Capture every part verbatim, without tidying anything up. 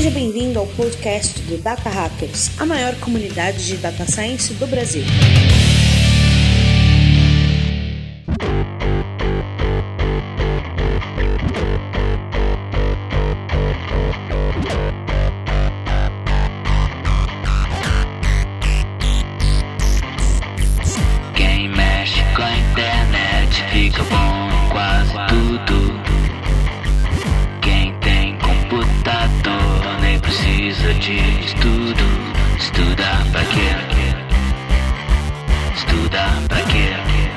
Seja bem-vindo ao podcast do Data Hackers, a maior comunidade de Data Science do Brasil. Quem mexe com a internet fica bom em quase tudo. Quem tem computador nem precisa de estudo. Estudar pra quê? Estudar pra quê?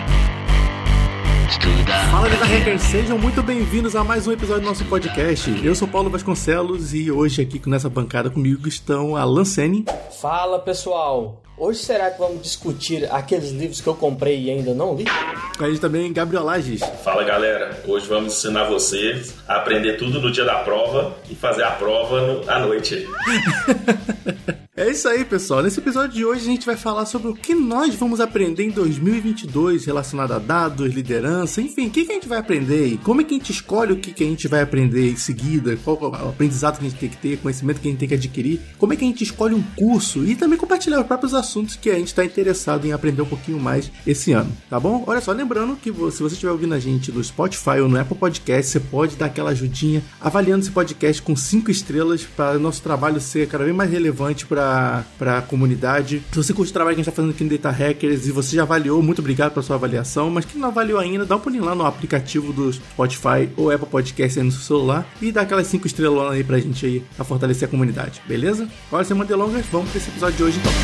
Estudar Fala, pra Data quê? Hackers, sejam muito bem-vindos a mais um episódio do nosso podcast. Eu sou Paulo Vasconcelos e hoje aqui nessa bancada comigo estão a Lancene. Fala, pessoal! Hoje será que vamos discutir aqueles livros que eu comprei e ainda não li? A gente também Gabriel Lages. Fala, galera, hoje vamos ensinar vocês a aprender tudo no dia da prova e fazer a prova no, à noite. É isso aí, pessoal. Nesse episódio de hoje a gente vai falar sobre o que nós vamos aprender em dois mil e vinte e dois relacionado a dados, liderança, enfim, o que, que a gente vai aprender e como é que a gente escolhe o que, que a gente vai aprender em seguida, qual é o aprendizado que a gente tem que ter, conhecimento que a gente tem que adquirir, como é que a gente escolhe um curso e também compartilhar os próprios assuntos que a gente está interessado em aprender um pouquinho mais esse ano, tá bom? Olha só, lembrando que se você estiver ouvindo a gente no Spotify ou no Apple Podcast, você pode dar aquela ajudinha avaliando esse podcast com cinco estrelas para o nosso trabalho ser cada vez mais relevante para para a comunidade. Se você curte o trabalho que a gente está fazendo aqui no Data Hackers e você já avaliou, muito obrigado pela sua avaliação, mas quem não avaliou ainda, dá um pulinho lá no aplicativo do Spotify ou Apple Podcast aí no seu celular e dá aquelas cinco estrelas aí pra gente aí, a fortalecer a comunidade, beleza? Agora, sem mais delongas, vamos para esse episódio de hoje então.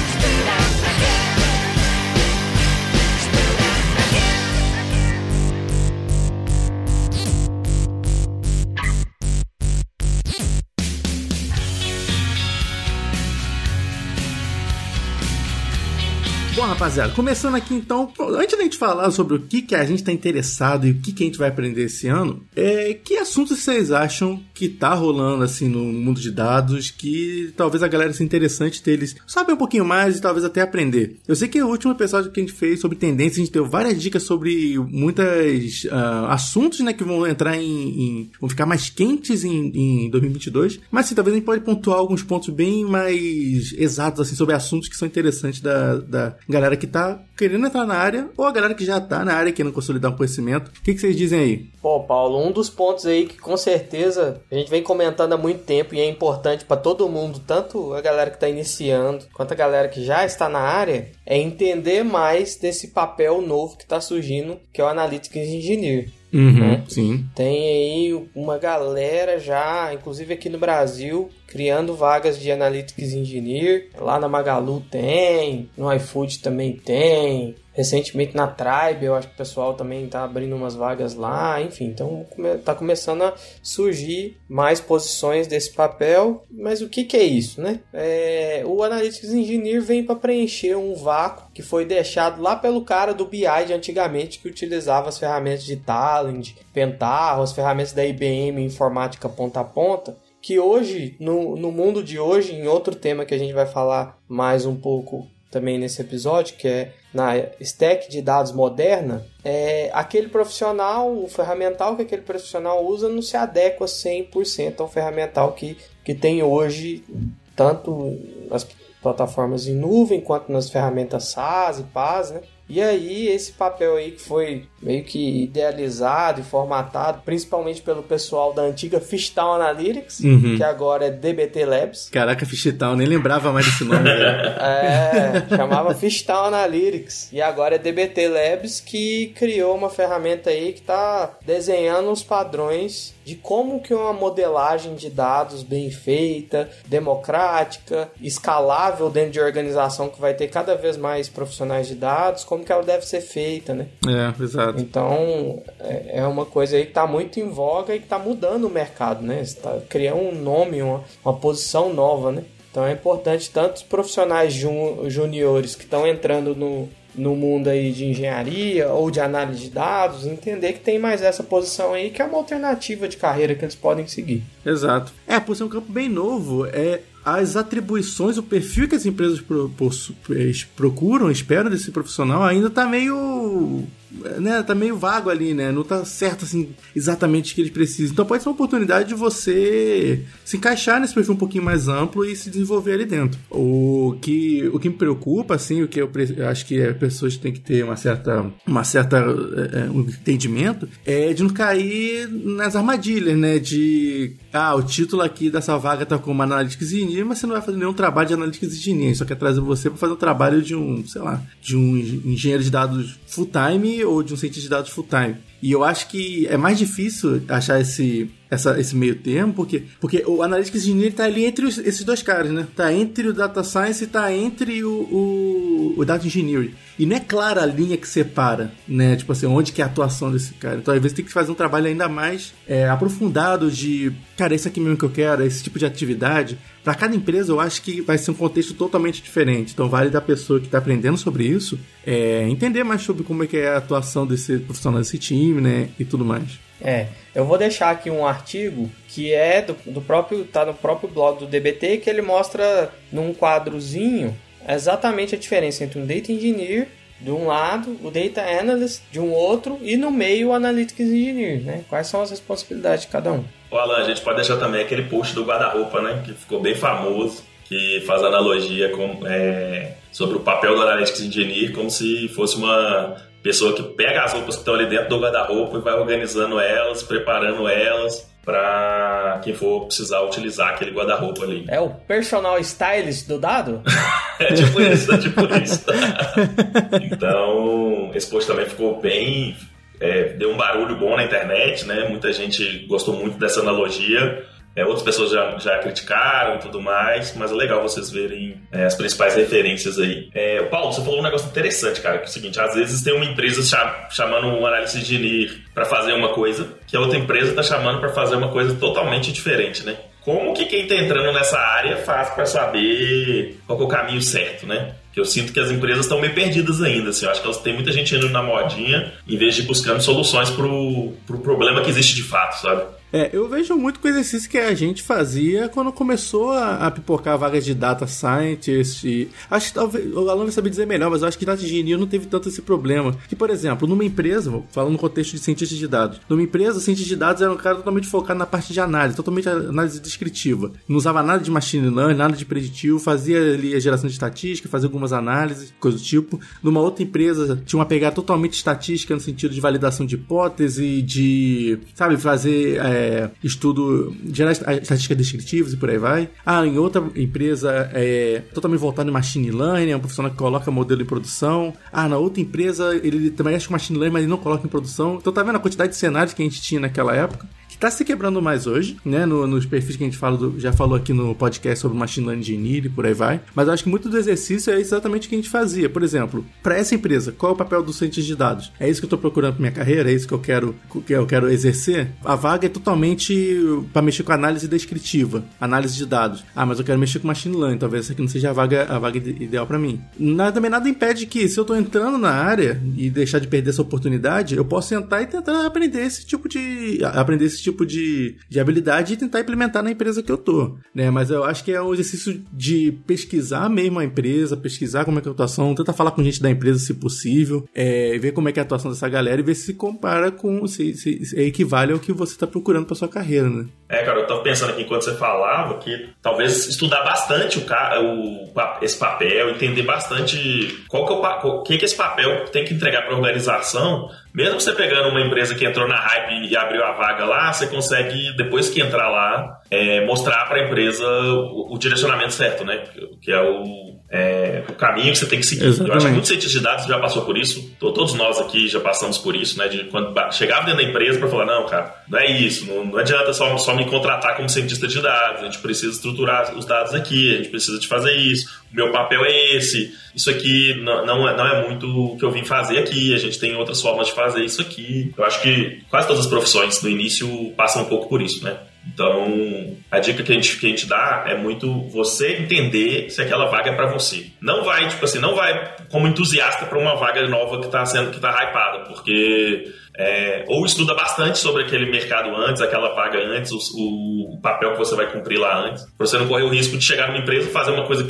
Bom, rapaziada, começando aqui então, antes da gente falar sobre o que, que a gente está interessado e o que, que a gente vai aprender esse ano, é, que assuntos vocês acham que tá rolando assim no mundo de dados, que talvez a galera seja interessante deles saber um pouquinho mais e talvez até aprender. Eu sei que no último episódio que a gente fez sobre tendências, a gente deu várias dicas sobre muitos uh, assuntos, né, que vão entrar em, em... vão ficar mais quentes em, em dois mil e vinte e dois, mas sim, talvez a gente pode pontuar alguns pontos bem mais exatos assim, sobre assuntos que são interessantes da... da galera que tá querendo entrar na área ou a galera que já tá na área querendo consolidar um conhecimento. O que, que vocês dizem aí? Pô, Paulo, um dos pontos aí que com certeza a gente vem comentando há muito tempo e é importante para todo mundo, tanto a galera que tá iniciando quanto a galera que já está na área, é entender mais desse papel novo que tá surgindo, que é o Analytics Engineer. Uhum, né? Sim. Tem aí uma galera já, inclusive aqui no Brasil, criando vagas de Analytics Engineer. Lá na Magalu tem, no iFood também tem. Recentemente na Tribe, eu acho que o pessoal também tá abrindo umas vagas lá, enfim, então tá começando a surgir mais posições desse papel, mas o que que é isso, né? É, o Analytics Engineer vem para preencher um vácuo que foi deixado lá pelo cara do B I de antigamente, que utilizava as ferramentas de Talend, Pentaho, as ferramentas da I B M Informática ponta a ponta, que hoje, no, no mundo de hoje, em outro tema que a gente vai falar mais um pouco também nesse episódio, que é na stack de dados moderna, é, aquele profissional, o ferramental que aquele profissional usa não se adequa cem por cento ao ferramental que, que tem hoje, tanto nas plataformas em nuvem, quanto nas ferramentas SaaS e PaaS, né? E aí, esse papel aí que foi meio que idealizado e formatado, principalmente pelo pessoal da antiga Fishtown Analytics, uhum. que agora é D B T Labs. Caraca, Fishtown, nem lembrava mais desse nome. É, chamava Fishtown Analytics. E agora é D B T Labs, que criou uma ferramenta aí que está desenhando os padrões de como que uma modelagem de dados bem feita, democrática, escalável dentro de organização que vai ter cada vez mais profissionais de dados, como que ela deve ser feita, né? É, exato. Então, é uma coisa aí que está muito em voga e que está mudando o mercado, né? Você tá criando um nome, uma, uma posição nova, né? Então é importante tanto os profissionais jun- juniores que estão entrando no, no mundo aí de engenharia ou de análise de dados, entender que tem mais essa posição aí que é uma alternativa de carreira que eles podem seguir. Exato. É, por ser um campo bem novo, é, as atribuições, o perfil que as empresas pro, pro, procuram, esperam desse profissional ainda está meio meio... né, tá meio vago ali, né? Não tá certo, assim, exatamente o que eles precisam. Então pode ser uma oportunidade de você se encaixar nesse perfil um pouquinho mais amplo e se desenvolver ali dentro. O que, o que me preocupa, assim, o que eu, eu acho que as pessoas têm que ter uma certa, uma certa é, um entendimento, é de não cair nas armadilhas, né? De, ah, o título aqui dessa vaga tá como Analytics Engineer, mas você não vai fazer nenhum trabalho de Analytics Engineer, só quer trazer você para fazer um trabalho de um, sei lá, de um engenheiro de dados full-time ou de um cientista de dados full-time. E eu acho que é mais difícil achar esse, essa, esse meio termo, porque, porque o Analytics Engineer tá ali entre os, esses dois caras, né? Tá entre o Data Science e tá entre o, o, o Data Engineering. E não é clara a linha que separa, né? Tipo assim, onde que é a atuação desse cara. Então, às vezes, tem que fazer um trabalho ainda mais é, aprofundado de, cara, esse aqui mesmo que eu quero, esse tipo de atividade. Para cada empresa, eu acho que vai ser um contexto totalmente diferente. Então, vale da pessoa que está aprendendo sobre isso é, entender mais sobre como é que é a atuação desse profissional desse time, né? E tudo mais. É, eu vou deixar aqui um artigo que é do, do próprio, tá no próprio blog do D B T, que ele mostra num quadrozinho exatamente a diferença entre um Data Engineer de um lado, o Data Analyst de um outro e no meio o Analytics Engineer, né? Quais são as responsabilidades de cada um. Ô Alan, a gente pode deixar também aquele post do guarda-roupa, né? Que ficou bem famoso, que faz analogia com, é, sobre o papel do Analytics Engineer como se fosse uma pessoa que pega as roupas que estão ali dentro do guarda-roupa e vai organizando elas, preparando elas para quem for precisar utilizar aquele guarda-roupa ali. É o personal stylist do dado? É tipo isso, é tipo isso. Então, esse post também ficou bem... É, deu um barulho bom na internet, né? Muita gente gostou muito dessa analogia. É, outras pessoas já, já criticaram e tudo mais, mas é legal vocês verem é, as principais referências aí. É, Paulo, você falou um negócio interessante, cara, que é o seguinte, às vezes tem uma empresa cham- chamando um analista engineer para fazer uma coisa, que a outra empresa está chamando para fazer uma coisa totalmente diferente, né? Como que quem está entrando nessa área faz para saber qual que é o caminho certo, né? Que eu sinto que as empresas estão meio perdidas ainda, assim. Eu acho que elas, tem muita gente indo na modinha em vez de buscando soluções pro, pro problema que existe de fato, sabe? É, eu vejo muito com o exercício que a gente fazia quando começou a, a pipocar vagas de Data Scientist. E acho que talvez o Alan vai saber dizer melhor, mas eu acho que Data Engineer não teve tanto esse problema. Que, por exemplo, numa empresa, falando no contexto de cientista de dados, numa empresa, o cientista de dados era um cara totalmente focado na parte de análise, totalmente análise descritiva. Não usava nada de machine learning, nada de preditivo, fazia ali a geração de estatística, fazia algumas análises, coisa do tipo. Numa outra empresa, tinha uma pegada totalmente estatística no sentido de validação de hipótese, de, sabe, fazer... É, É, estudo, gerar estatísticas descritivas e por aí vai. Ah, em outra empresa é totalmente voltado em machine learning, é um profissional que coloca modelo em produção. Ah, na outra empresa ele também mexe com machine learning, mas ele não coloca em produção. Então tá vendo a quantidade de cenários que a gente tinha naquela época? Tá se quebrando mais hoje, né? No, nos perfis que a gente fala do, já falou aqui no podcast sobre Machine Learning Engineer e por aí vai. Mas eu acho que muito do exercício é exatamente o que a gente fazia. Por exemplo, para essa empresa, qual é o papel do cientista de dados? É isso que eu tô procurando pra minha carreira? É isso que eu quero, que eu quero exercer? A vaga é totalmente para mexer com análise descritiva, análise de dados. Ah, mas eu quero mexer com Machine Learning, talvez essa aqui não seja a vaga, a vaga ideal para mim. Nada, também nada impede que, se eu tô entrando na área e deixar de perder essa oportunidade, eu posso entrar e tentar aprender esse tipo de... aprender esse tipo tipo de, de habilidade e tentar implementar na empresa que eu tô, né? Mas eu acho que é um exercício de pesquisar mesmo a empresa, pesquisar como é que é a atuação, tentar falar com gente da empresa se possível, é, ver como é que é a atuação dessa galera e ver se compara com, se, se, se equivale ao que você tá procurando pra sua carreira, né? É, cara, eu tava pensando aqui enquanto você falava que talvez estudar bastante o, o, esse papel, entender bastante qual que é o qual, que, que esse papel tem que entregar pra organização. Mesmo você pegando uma empresa que entrou na hype e abriu a vaga lá, você consegue, depois que entrar lá, é, mostrar para a empresa o, o direcionamento certo, né? Que é o, é o caminho que você tem que seguir. Exatamente. Eu acho que muitos cientistas de dados já passou por isso. Todos nós aqui já passamos por isso, né? De quando chegava dentro da empresa para falar, não, cara, não é isso. Não, não adianta só, só me contratar como cientista de dados. A gente precisa estruturar os dados aqui. A gente precisa de fazer isso. O meu papel é esse. Isso aqui não, não, é, não é muito o que eu vim fazer aqui. A gente tem outras formas de fazer isso aqui. Eu acho que quase todas as profissões no início passam um pouco por isso, né? Então, a dica que a gente, que a gente dá é muito você entender se aquela vaga é pra você. Não vai, tipo assim, não vai como entusiasta pra uma vaga nova que tá sendo, que tá hypada, porque é, ou estuda bastante sobre aquele mercado antes, aquela vaga antes, o, o papel que você vai cumprir lá antes, pra você não correr o risco de chegar numa empresa e fazer uma coisa que ela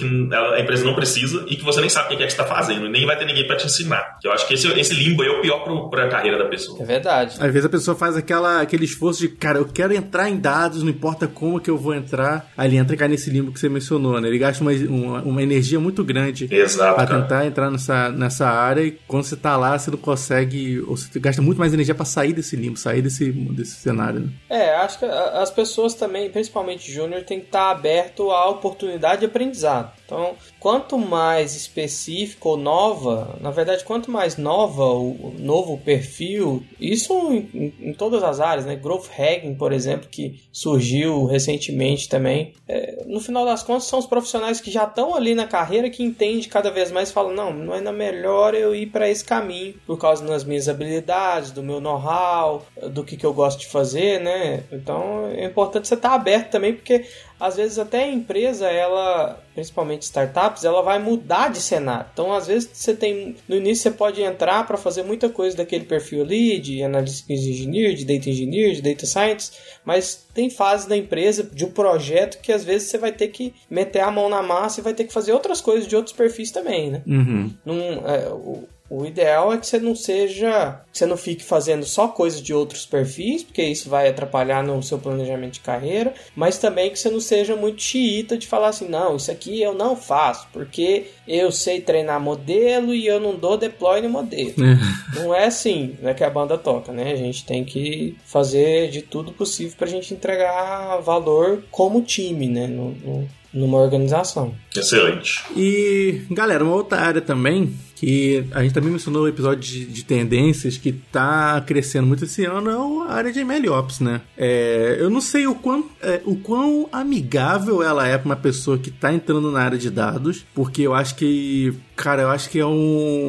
a empresa não precisa e que você nem sabe o que é que você está fazendo, nem vai ter ninguém para te ensinar. Eu acho que esse, esse limbo aí é o pior para a carreira da pessoa. É verdade. Às vezes a pessoa faz aquela, aquele esforço de, cara, eu quero entrar em dados, não importa como que eu vou entrar. Aí ele entra e cai nesse limbo que você mencionou, né? Ele gasta uma, uma, uma energia muito grande para tentar entrar nessa, nessa área e quando você tá lá, você não consegue, ou você gasta muito mais energia para sair desse limbo, sair desse, desse cenário, né? É, acho que as pessoas também, principalmente júnior, tem que estar aberto à oportunidade de aprendizado. Então, quanto mais específico ou nova, na verdade, quanto mais nova o novo perfil, isso em, em todas as áreas, né? Growth hacking, por exemplo, que surgiu recentemente também. É, no final das contas, são os profissionais que já estão ali na carreira que entendem cada vez mais e falam, não, não é melhor eu ir para esse caminho, por causa das minhas habilidades, do meu know-how, do que, que eu gosto de fazer, né? Então, é importante você estar aberto também, porque às vezes até a empresa, ela, principalmente startups, ela vai mudar de cenário. Então, às vezes, você tem, no início você pode entrar para fazer muita coisa daquele perfil ali, de Analytics Engineer, de Data Engineer, de Data Science, mas tem fases da empresa, de um projeto, que às vezes você vai ter que meter a mão na massa e vai ter que fazer outras coisas de outros perfis também, né? Uhum. Num, é, o, O ideal é que você não seja, que você não fique fazendo só coisas de outros perfis, porque isso vai atrapalhar no seu planejamento de carreira, mas também que você não seja muito xiita de falar assim, não, isso aqui eu não faço, porque eu sei treinar modelo e eu não dou deploy no modelo. Não é assim, né, que a banda toca, né? A gente tem que fazer de tudo possível pra gente entregar valor como time, né, no, no, numa organização. Excelente. E, galera, uma outra área também que a gente também mencionou o episódio de, de tendências que tá crescendo muito esse ano é a área de MLOps, né? É, eu não sei o quão, é, o quão amigável ela é para uma pessoa que tá entrando na área de dados, porque eu acho que, cara, eu acho que é um,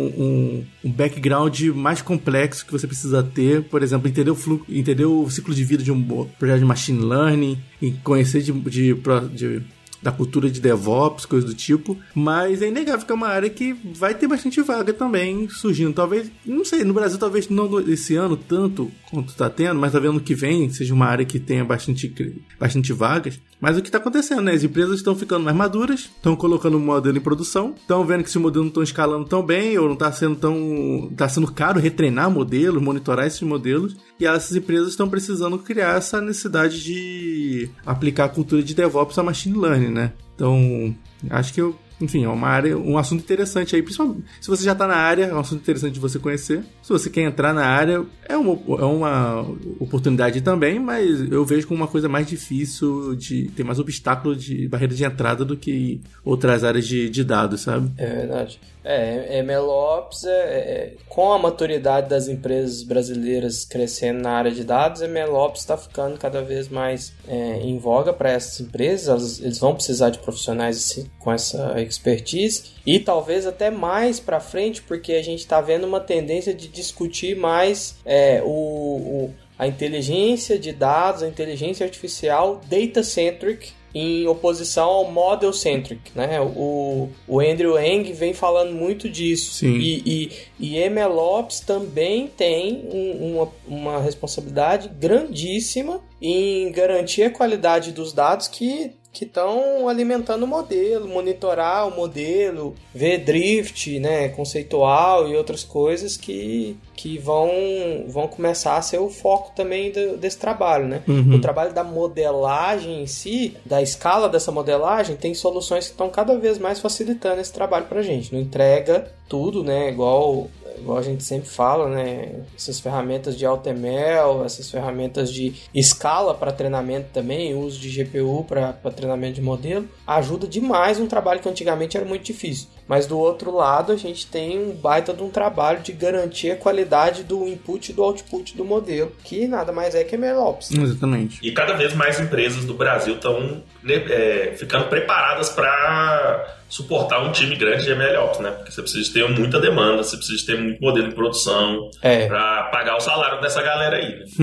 um, um background mais complexo que você precisa ter, por exemplo, entender o, fluxo, entender o ciclo de vida de um projeto de machine learning e conhecer de, de, de da cultura de DevOps, coisa do tipo, mas é inegável que é uma área que vai ter bastante vaga também surgindo, talvez, não sei, no Brasil talvez não esse ano tanto quanto está tendo, mas talvez ano que vem seja uma área que tenha bastante, bastante vagas, mas o que está acontecendo, né, as empresas estão ficando mais maduras, estão colocando o modelo em produção, estão vendo que se o modelo não está escalando tão bem, ou não está sendo tão, está sendo caro retreinar modelos, monitorar esses modelos, e essas empresas estão precisando criar essa necessidade de aplicar a cultura de DevOps a Machine Learning, né? Então, acho que eu, enfim, é uma área, um assunto interessante aí, principalmente se você já está na área, é um assunto interessante de você conhecer. Se você quer entrar na área, é uma, é uma oportunidade também, mas eu vejo como uma coisa mais difícil, de ter mais obstáculo de barreira de entrada do que outras áreas de, de dados, sabe? É verdade. É, MLOps, é, é, com a maturidade das empresas brasileiras crescendo na área de dados, MLOps está ficando cada vez mais é, em voga para essas empresas. Elas, eles vão precisar de profissionais assim, com essa expertise e talvez até mais para frente, porque a gente está vendo uma tendência de discutir mais é, o, o, a inteligência de dados, a inteligência artificial data-centric, em oposição ao model-centric, né? O, o Andrew Ng vem falando muito disso. Sim. E, e, e MLOps também tem um, uma, uma responsabilidade grandíssima em garantir a qualidade dos dados que que estão alimentando o modelo, monitorar o modelo, ver drift, né, conceitual e outras coisas que, que vão, vão começar a ser o foco também do, desse trabalho, né? Uhum. O trabalho da modelagem em si, da escala dessa modelagem, tem soluções que estão cada vez mais facilitando esse trabalho pra gente. Não entrega tudo, né, igual... igual a gente sempre fala, né? Essas ferramentas de AutoML, essas ferramentas de escala para treinamento também, uso de G P U para treinamento de modelo, ajuda demais um trabalho que antigamente era muito difícil. Mas do outro lado, a gente tem um baita de um trabalho de garantir a qualidade do input e do output do modelo, que nada mais é que MLOps. Exatamente. E cada vez mais empresas do Brasil estão é, ficando preparadas para suportar um time grande de MLOps, né? Porque você precisa ter muita demanda, você precisa ter muito modelo em produção é. para pagar o salário dessa galera aí, né?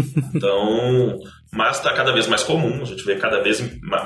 Então, mas está cada vez mais comum, a gente vê cada vez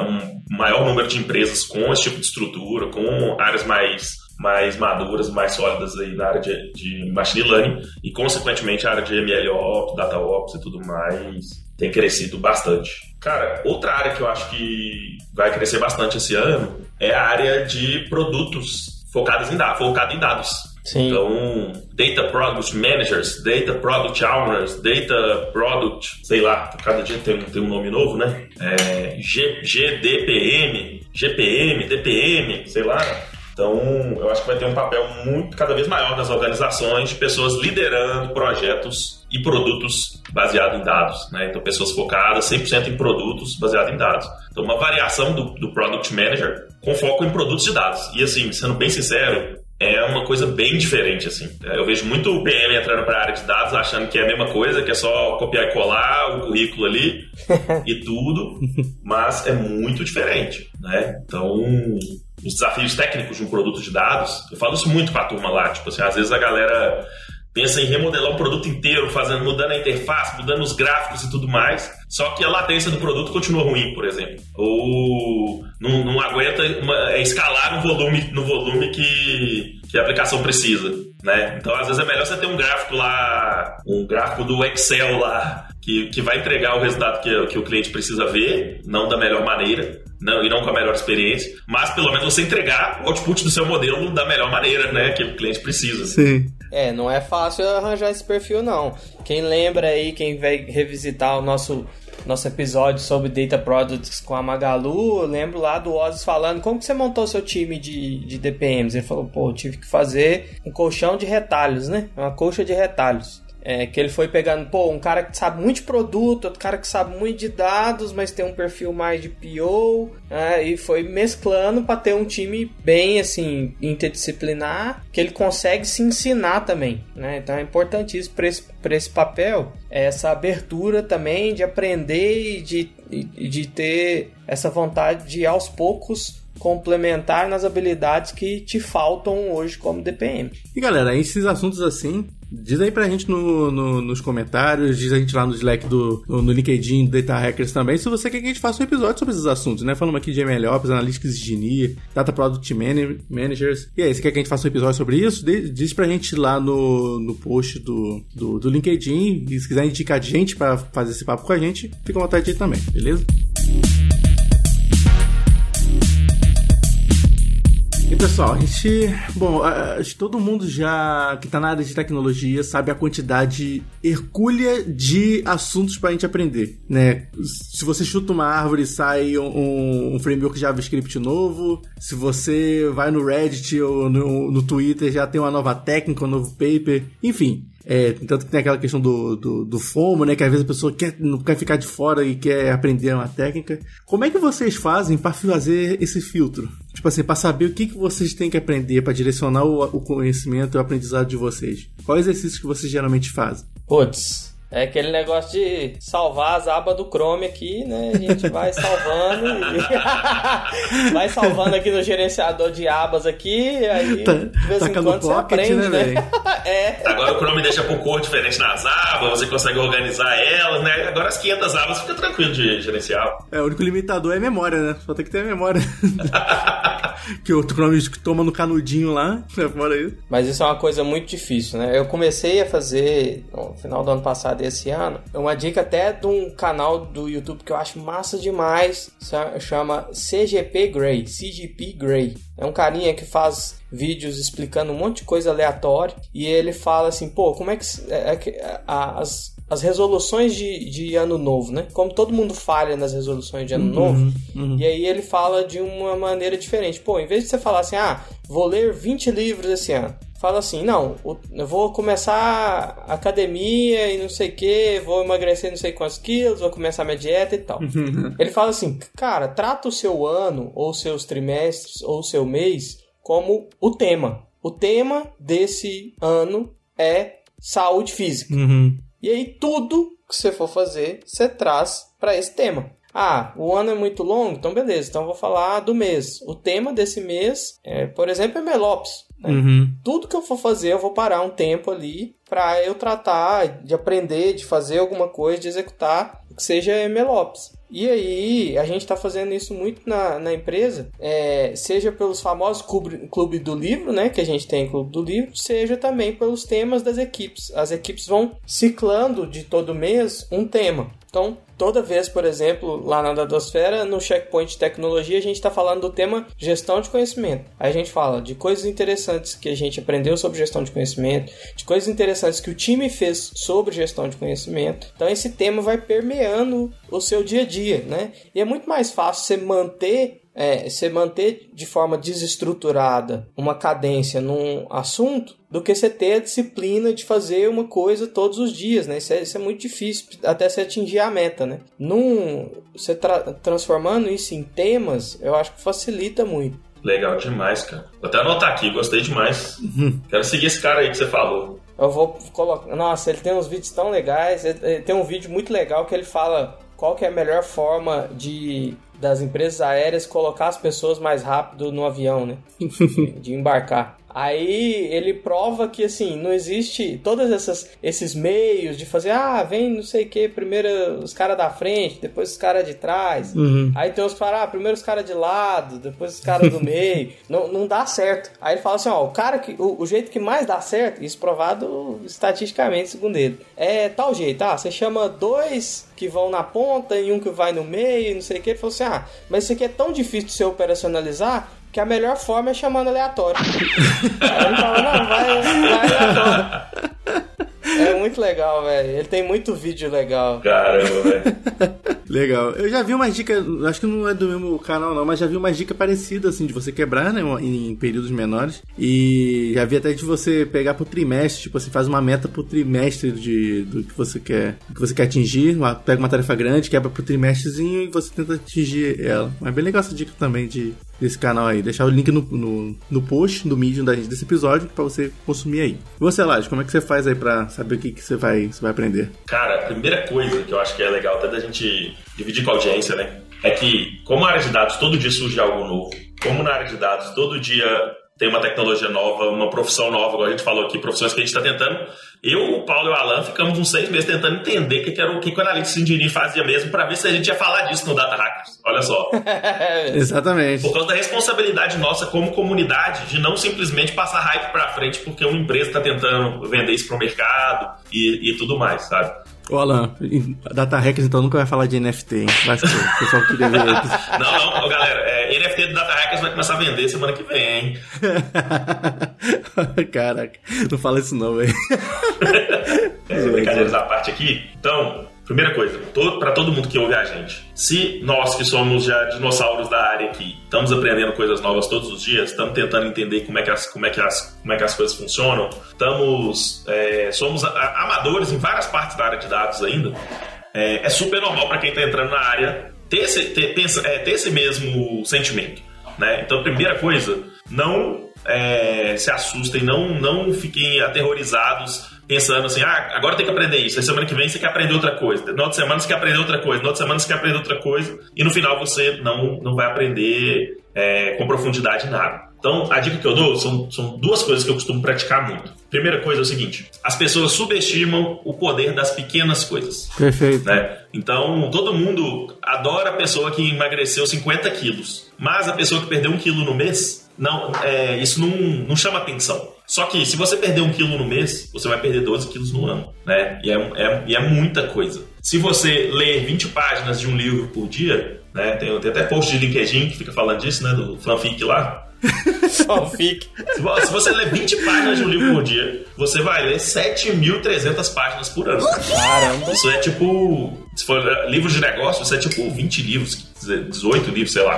um maior número de empresas com esse tipo de estrutura, com áreas mais, mais maduras, mais sólidas aí na área de, de machine learning e, consequentemente, a área de MLOps, DataOps e tudo mais tem crescido bastante. Cara, outra área que eu acho que vai crescer bastante esse ano é a área de produtos focados em dados, focado em dados. Sim. Então, Data Product Managers, Data Product Owners, Data Product, sei lá, cada dia tem, tem um nome novo, né? É, G, G D P M, G P M, D P M, sei lá. Então, eu acho que vai ter um papel muito, cada vez maior nas organizações de pessoas liderando projetos e produtos baseados em dados, né? Então, pessoas focadas cem por cento em produtos baseados em dados. Então, uma variação do, do Product Manager com foco em produtos de dados. E, assim, sendo bem sincero, é uma coisa bem diferente, assim. Eu vejo muito P M entrando para a área de dados achando que é a mesma coisa, que é só copiar e colar o currículo ali e tudo, mas é muito diferente, né? Então, os desafios técnicos de um produto de dados, eu falo isso muito com a turma lá, tipo assim, às vezes a galera pensa em remodelar um produto inteiro, fazendo, mudando a interface, mudando os gráficos e tudo mais, só que a latência do produto continua ruim, por exemplo. Ou não, não aguenta uma, escalar no volume, no volume que, que a aplicação precisa, né? Então, às vezes é melhor você ter um gráfico lá, um gráfico do Excel lá, que, que vai entregar o resultado que, que o cliente precisa ver, não da melhor maneira, não, e não com a melhor experiência, mas pelo menos você entregar o output do seu modelo da melhor maneira, né, que o cliente precisa. Sim. É, não é fácil arranjar esse perfil, não. Quem lembra aí, quem vai revisitar o nosso, nosso episódio sobre Data Products com a Magalu, eu lembro lá do Ozzy falando como que você montou seu time de, de D P Ms. Ele falou, pô, eu tive que fazer um colchão de retalhos, né? Uma colcha de retalhos. É, que ele foi pegando, pô, um cara que sabe muito de produto, outro cara que sabe muito de dados, mas tem um perfil mais de P O, né, e foi mesclando para ter um time bem, assim, interdisciplinar, que ele consegue se ensinar também, né? Então é importantíssimo para esse, para esse papel, essa abertura também de aprender e de, de ter essa vontade de, aos poucos, complementar nas habilidades que te faltam hoje como D P M. E galera, esses assuntos assim, diz aí pra gente no, no, nos comentários, diz a gente lá no Slack do no, no LinkedIn do Data Hackers também, se você quer que a gente faça um episódio sobre esses assuntos, né? Falamos aqui de M L Ops, Analytics Engineer, Data Product Managers. E aí, você quer que a gente faça um episódio sobre isso? Diz pra gente lá no, no post do, do, do LinkedIn. E se quiser indicar de gente pra fazer esse papo com a gente, fica à vontade de ir também, beleza? E pessoal, a gente, bom, acho que todo mundo já que tá na área de tecnologia sabe a quantidade hercúlea de assuntos pra gente aprender, né? Se você chuta uma árvore, sai um, um framework JavaScript novo. Se você vai no Reddit ou no, no Twitter, já tem uma nova técnica, um novo paper, enfim. É, tanto que tem aquela questão do, do, do FOMO, né? Que às vezes a pessoa quer, não quer ficar de fora e quer aprender uma técnica. Como é que vocês fazem para fazer esse filtro? Tipo assim, para saber o que, que vocês têm que aprender para direcionar o, o conhecimento e o aprendizado de vocês. Qual exercício que vocês geralmente fazem? Putz, é aquele negócio de salvar as abas do Chrome aqui, né? A gente vai salvando e... vai salvando aqui no gerenciador de abas aqui, aí tá, de vez tá em quando você pocket, aprende, né? né? É. Agora o Chrome deixa por cor diferente nas abas, você consegue organizar elas, né? Agora as quinhentas abas fica tranquilo de gerenciar. É, o único limitador é a memória, né? Só tem que ter a memória. Que o Chrome toma no canudinho lá, é fora isso. Mas isso é uma coisa muito difícil, né? Eu comecei a fazer, no final do ano passado e esse ano, uma dica até de um canal do YouTube que eu acho massa demais, chama C G P Grey, C G P Grey. É um carinha que faz vídeos explicando um monte de coisa aleatória e ele fala assim, pô, como é que é, é, as... as resoluções de, de ano novo, né? Como todo mundo falha nas resoluções de ano uhum, novo, uhum. E aí ele fala de uma maneira diferente. Pô, em vez de você falar assim, ah, vou ler vinte livros esse ano, fala assim, não, eu vou começar academia e não sei o que, vou emagrecer não sei quantos quilos, vou começar minha dieta e tal. Uhum. Ele fala assim, cara, trata o seu ano, ou seus trimestres, ou seu mês, como o tema. O tema desse ano é saúde física. Uhum. E aí tudo que você for fazer, você traz para esse tema. Ah, o ano é muito longo? Então beleza, então eu vou falar do mês. O tema desse mês, é, por exemplo, é M L Ops. Né? Uhum. Tudo que eu for fazer, eu vou parar um tempo ali para eu tratar de aprender, de fazer alguma coisa, de executar, que seja M L Ops. E aí, a gente está fazendo isso muito na, na empresa, é, seja pelos famosos clube, clube do livro, né, que a gente tem clube do livro, seja também pelos temas das equipes. As equipes vão ciclando de todo mês um tema. Então, toda vez, por exemplo, lá na Dadosfera, no Checkpoint de Tecnologia, a gente está falando do tema gestão de conhecimento. Aí a gente fala de coisas interessantes que a gente aprendeu sobre gestão de conhecimento, de coisas interessantes que o time fez sobre gestão de conhecimento. Então esse tema vai permeando o seu dia a dia, né? E é muito mais fácil você manter É, você manter de forma desestruturada uma cadência num assunto do que você ter a disciplina de fazer uma coisa todos os dias, né? Isso é, isso é muito difícil até você atingir a meta, né? Num, você tra- transformando isso em temas, eu acho que facilita muito. Legal demais, cara. Vou até anotar aqui, gostei demais. Uhum. Quero seguir esse cara aí que você falou. Eu vou colocar... Nossa, ele tem uns vídeos tão legais. Ele, ele tem um vídeo muito legal que ele fala qual que é a melhor forma de... das empresas aéreas colocar as pessoas mais rápido no avião, né? De embarcar. Aí ele prova que, assim, não existe todos esses meios de fazer, ah, vem não sei o que, primeiro os caras da frente, depois os caras de trás. Uhum. Aí tem os que falam, ah, primeiro os caras de lado, depois os caras do meio. não, não dá certo. Aí ele fala assim, ó, o cara que, o, o jeito que mais dá certo, isso provado estatisticamente, segundo ele, é tal jeito, ah, você chama dois que vão na ponta e um que vai no meio, não sei o que. Ele falou assim, ah, mas isso aqui é tão difícil de você operacionalizar que a melhor forma é chamando aleatório. Aí ele fala, não, vai, vai aleatório. É muito legal, velho. Ele tem muito vídeo legal. Caramba, velho. Legal. Eu já vi umas dicas, acho que não é do mesmo canal não, mas já vi umas dicas parecidas, assim, de você quebrar, né, em períodos menores. E já vi até de você pegar pro trimestre, tipo, você faz uma meta pro trimestre de, do que você quer, do que você quer atingir. Uma, pega uma tarefa grande, quebra pro trimestrezinho e você tenta atingir ela. Mas é bem legal essa dica também de, desse canal aí. Deixar o link no, no, no post do Medium da gente desse episódio pra você consumir aí. E você, Lade, como é que você faz aí pra saber o que, que você, vai, você vai aprender? Cara, a primeira coisa que eu acho que é legal até da gente dividir com a audiência, né? É que, como na área de dados todo dia surge algo novo, como na área de dados todo dia tem uma tecnologia nova, uma profissão nova, igual a gente falou aqui, profissões que a gente está tentando. Eu, o Paulo e o Alan ficamos uns seis meses tentando entender o que, que, era, o que, que o Analytics Engineer fazia mesmo para ver se a gente ia falar disso no Data Hackers. Olha só. Exatamente. Por causa da responsabilidade nossa como comunidade de não simplesmente passar hype para frente porque uma empresa está tentando vender isso para o mercado e, e tudo mais, sabe? Ô Alan, Data Hackers então nunca vai falar de N F T, hein? Acho que o pessoal queria ver. Não, não, galera, é, N F T do Data Hackers vai começar a vender semana que vem, hein? Caraca, não fala isso não, velho. É, brincadeiras à parte aqui. Então, primeira coisa, todo, para todo mundo que ouve a gente, se nós que somos já dinossauros da área aqui, estamos aprendendo coisas novas todos os dias, estamos tentando entender como é que as, como é que as, como é que as coisas funcionam, estamos, é, somos a, amadores em várias partes da área de dados ainda, é, é super normal para quem está entrando na área ter esse, ter, pensa, é, ter esse mesmo sentimento, né? Então, primeira coisa, não é, se assustem, não, não fiquem aterrorizados pensando assim, ah, agora tem que aprender isso, aí semana que vem você quer aprender outra coisa, na outra semana você quer aprender outra coisa, na outra semana você quer aprender outra coisa, e no final você não, não vai aprender é, com profundidade nada. Então, a dica que eu dou são, são duas coisas que eu costumo praticar muito. Primeira coisa é o seguinte, as pessoas subestimam o poder das pequenas coisas. Perfeito. Né? Então, todo mundo adora a pessoa que emagreceu cinquenta quilos, mas a pessoa que perdeu um quilo no mês, não, é, isso não, não chama atenção. Só que se você perder um quilo no mês, você vai perder doze quilos no ano, né? E é, é, e é muita coisa. Se você ler vinte páginas de um livro por dia, né? Tem, tem até post de LinkedIn que fica falando disso, né? Do fanfic lá. Fanfic. Se você ler vinte páginas de um livro por dia, você vai ler sete mil e trezentas páginas por ano. Caramba. Isso é tipo... Se for livros de negócio, isso é tipo vinte livros, dezoito livros, sei lá.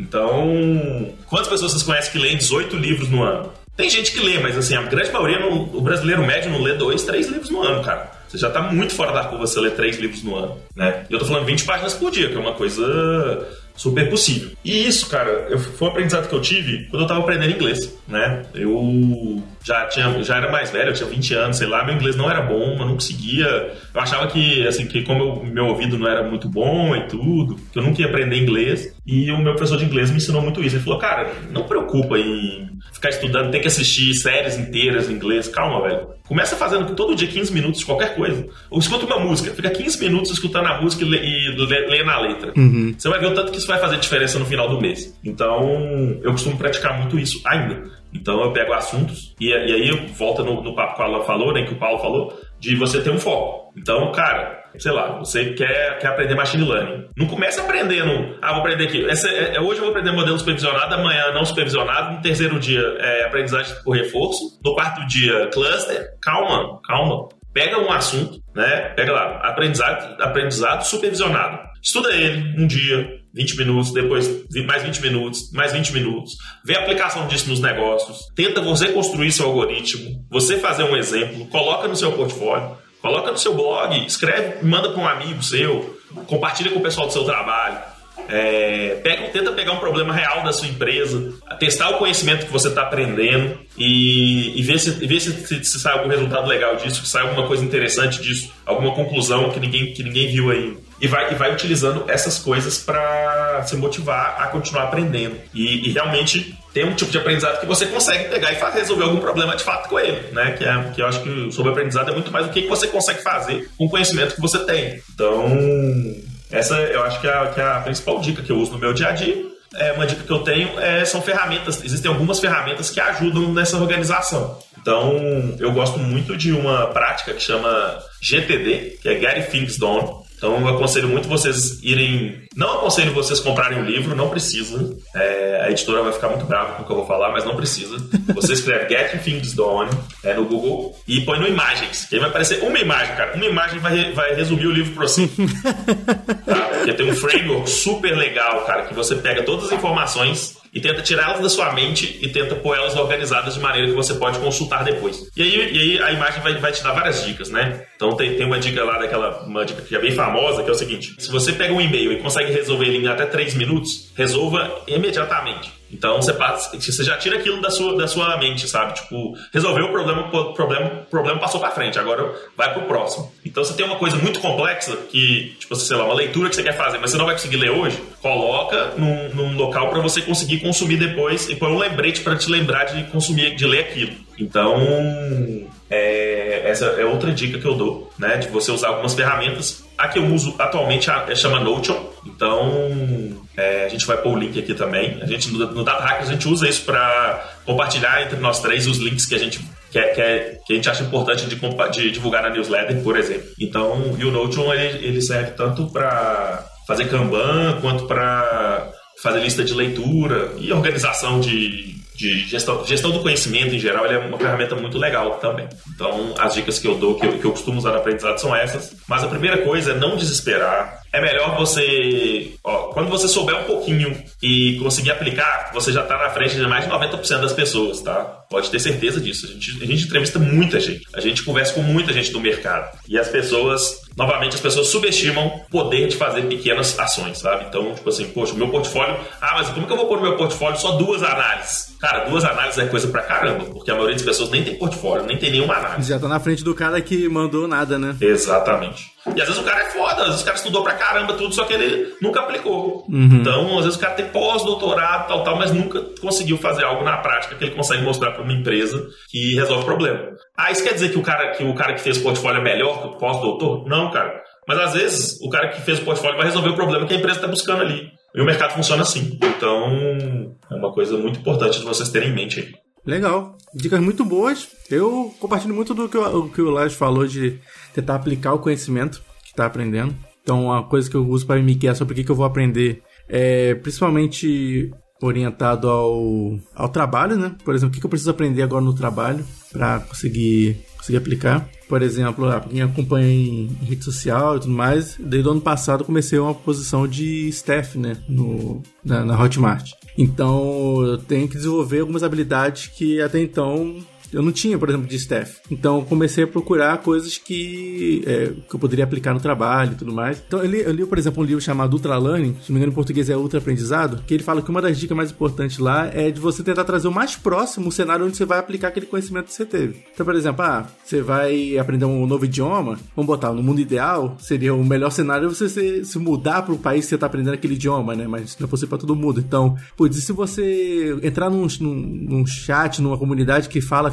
Então, quantas pessoas vocês conhecem que leem dezoito livros no ano? Tem gente que lê, mas assim, a grande maioria, no, o brasileiro médio não lê dois, três livros no ano, cara. Você já tá muito fora da curva você ler três livros no ano, né? E eu tô falando vinte páginas por dia, que é uma coisa super possível. E isso, cara, eu, foi um aprendizado que eu tive quando eu tava aprendendo inglês, né? Eu já, tinha, já era mais velho, eu tinha vinte anos, sei lá, meu inglês não era bom, eu não conseguia... Eu achava que, assim, que como o meu ouvido não era muito bom e tudo, que eu nunca ia aprender inglês, e o meu professor de inglês me ensinou muito isso. Ele falou, cara, não preocupa em ficar estudando, tem que assistir séries inteiras em inglês, calma, velho. Começa fazendo todo dia quinze minutos de qualquer coisa. Ou escuta uma música, fica quinze minutos escutando a música e lendo a letra. Uhum. Você vai ver o tanto que isso vai fazer diferença no final do mês. Então, eu costumo praticar muito isso ainda. Então, eu pego assuntos e, e aí eu volto no, no papo que o Alan falou, né, que o Paulo falou, de você ter um foco. Então, cara, sei lá, você quer, quer aprender machine learning. Não começa aprendendo, ah, vou aprender aqui. Essa, é, hoje eu vou aprender modelo supervisionado, amanhã não supervisionado, no terceiro dia é aprendizagem por reforço, no quarto dia cluster. Calma, calma. Pega um assunto, né? Pega lá, aprendizado, aprendizado supervisionado. Estuda ele um dia, vinte minutos, depois mais vinte minutos, mais vinte minutos. Vê a aplicação disso nos negócios. Tenta você construir seu algoritmo, você fazer um exemplo, coloca no seu portfólio, coloca no seu blog, escreve, manda para um amigo seu, compartilha com o pessoal do seu trabalho. É, pega, tenta pegar um problema real da sua empresa, testar o conhecimento que você está aprendendo e, e ver, se, e ver se, se, se sai algum resultado legal disso, se sai alguma coisa interessante disso, alguma conclusão que ninguém, que ninguém viu ainda. E vai, e vai utilizando essas coisas para se motivar a continuar aprendendo. E, e realmente tem um tipo de aprendizado que você consegue pegar e fazer, resolver algum problema de fato com ele, né? Que, é, que eu acho que sobre aprendizado é muito mais do que você consegue fazer com o conhecimento que você tem. Então, essa eu acho que é, a, que é a principal dica que eu uso no meu dia a dia. É, uma dica que eu tenho é, são ferramentas. Existem algumas ferramentas que ajudam nessa organização. Então, eu gosto muito de uma prática que chama G T D, que é Get Things Done. Então, eu aconselho muito vocês irem... Não aconselho vocês comprarem um livro, não precisa. É, a editora vai ficar muito brava com o que eu vou falar, mas não precisa. Você escreve Get Things Done é, no Google e põe no Imagens, que aí vai aparecer uma imagem, cara. Uma imagem vai, vai resumir o livro para você. Tá? Porque tem um framework super legal, cara, que você pega todas as informações e tenta tirá-las da sua mente e tenta pôr elas organizadas de maneira que você pode consultar depois. E aí, e aí a imagem vai, vai te dar várias dicas, né? Então tem, tem uma dica lá, daquela, uma dica que é bem famosa, que é o seguinte: se você pega um e-mail e consegue resolver ele em até três minutos, resolva imediatamente. Então você, passa, você já tira aquilo da sua, da sua mente, sabe? Tipo, resolveu o problema, o problema, o problema passou pra frente, agora vai pro próximo. Então você tem uma coisa muito complexa que, tipo, sei lá, uma leitura que você quer fazer, mas você não vai conseguir ler hoje, coloca num, num local pra você conseguir consumir depois e põe um lembrete pra te lembrar de consumir, de ler aquilo. Então, é, essa é outra dica que eu dou, né? De você usar algumas ferramentas. A que eu uso atualmente é, chama Notion. Então, é, a gente vai pôr o link aqui também. A gente, no, no Data Hackers, a gente usa isso para compartilhar entre nós três os links que a gente quer, quer, que a gente acha importante de, de divulgar na newsletter, por exemplo. Então, e o Notion, ele, ele serve tanto para fazer Kanban, quanto para fazer lista de leitura e organização de... de gestão, gestão do conhecimento em geral. Ele é uma ferramenta muito legal também. Então, as dicas que eu dou, que eu, que eu costumo usar no aprendizado são essas. Mas a primeira coisa é não desesperar. É melhor você... Ó, quando você souber um pouquinho e conseguir aplicar, você já está na frente de mais de noventa por cento das pessoas, tá? Pode ter certeza disso. A gente, a gente entrevista muita gente. A gente conversa com muita gente do mercado. E as pessoas... Novamente, as pessoas subestimam o poder de fazer pequenas ações, sabe? Então, tipo assim, poxa, o meu portfólio... Ah, mas como que eu vou pôr no meu portfólio só duas análises? Cara, duas análises é coisa pra caramba, porque a maioria das pessoas nem tem portfólio, nem tem nenhuma análise. Já tá na frente do cara que mandou nada, né? Exatamente. E às vezes o cara é foda, às vezes o cara estudou pra caramba tudo, só que ele nunca aplicou. Uhum. Então, às vezes o cara tem pós-doutorado, tal, tal, mas nunca conseguiu fazer algo na prática que ele consegue mostrar pra uma empresa que resolve o problema. Ah, isso quer dizer que o cara que, o cara que fez o portfólio é melhor que o pós-doutor? Não, cara. Mas às vezes o cara que fez o portfólio vai resolver o problema que a empresa está buscando ali. E o mercado funciona assim. Então, é uma coisa muito importante de vocês terem em mente aí. Legal. Dicas muito boas. Eu compartilho muito do que o, que o Lars falou de tentar aplicar o conhecimento que está aprendendo. Então, uma coisa que eu uso para me guiar sobre o que eu vou aprender é principalmente orientado ao, ao trabalho, né? Por exemplo, o que eu preciso aprender agora no trabalho para conseguir, conseguir aplicar. Por exemplo, quem acompanha em rede social e tudo mais, desde o ano passado comecei uma posição de staff, né, no, na, na Hotmart. Então, eu tenho que desenvolver algumas habilidades que até então eu não tinha, por exemplo, de staff. Então, comecei a procurar coisas que, é, que eu poderia aplicar no trabalho e tudo mais. Então, eu li, eu li, por exemplo, um livro chamado Ultra Learning, se não me engano em português é Ultra Aprendizado, que ele fala que uma das dicas mais importantes lá é de você tentar trazer o mais próximo o cenário onde você vai aplicar aquele conhecimento que você teve. Então, por exemplo, ah, você vai aprender um novo idioma, vamos botar, no mundo ideal, seria o melhor cenário você se, se mudar para o país que você está aprendendo aquele idioma, né? Mas não é possível para todo mundo. Então, putz, e se você entrar num, num, num chat, numa comunidade que fala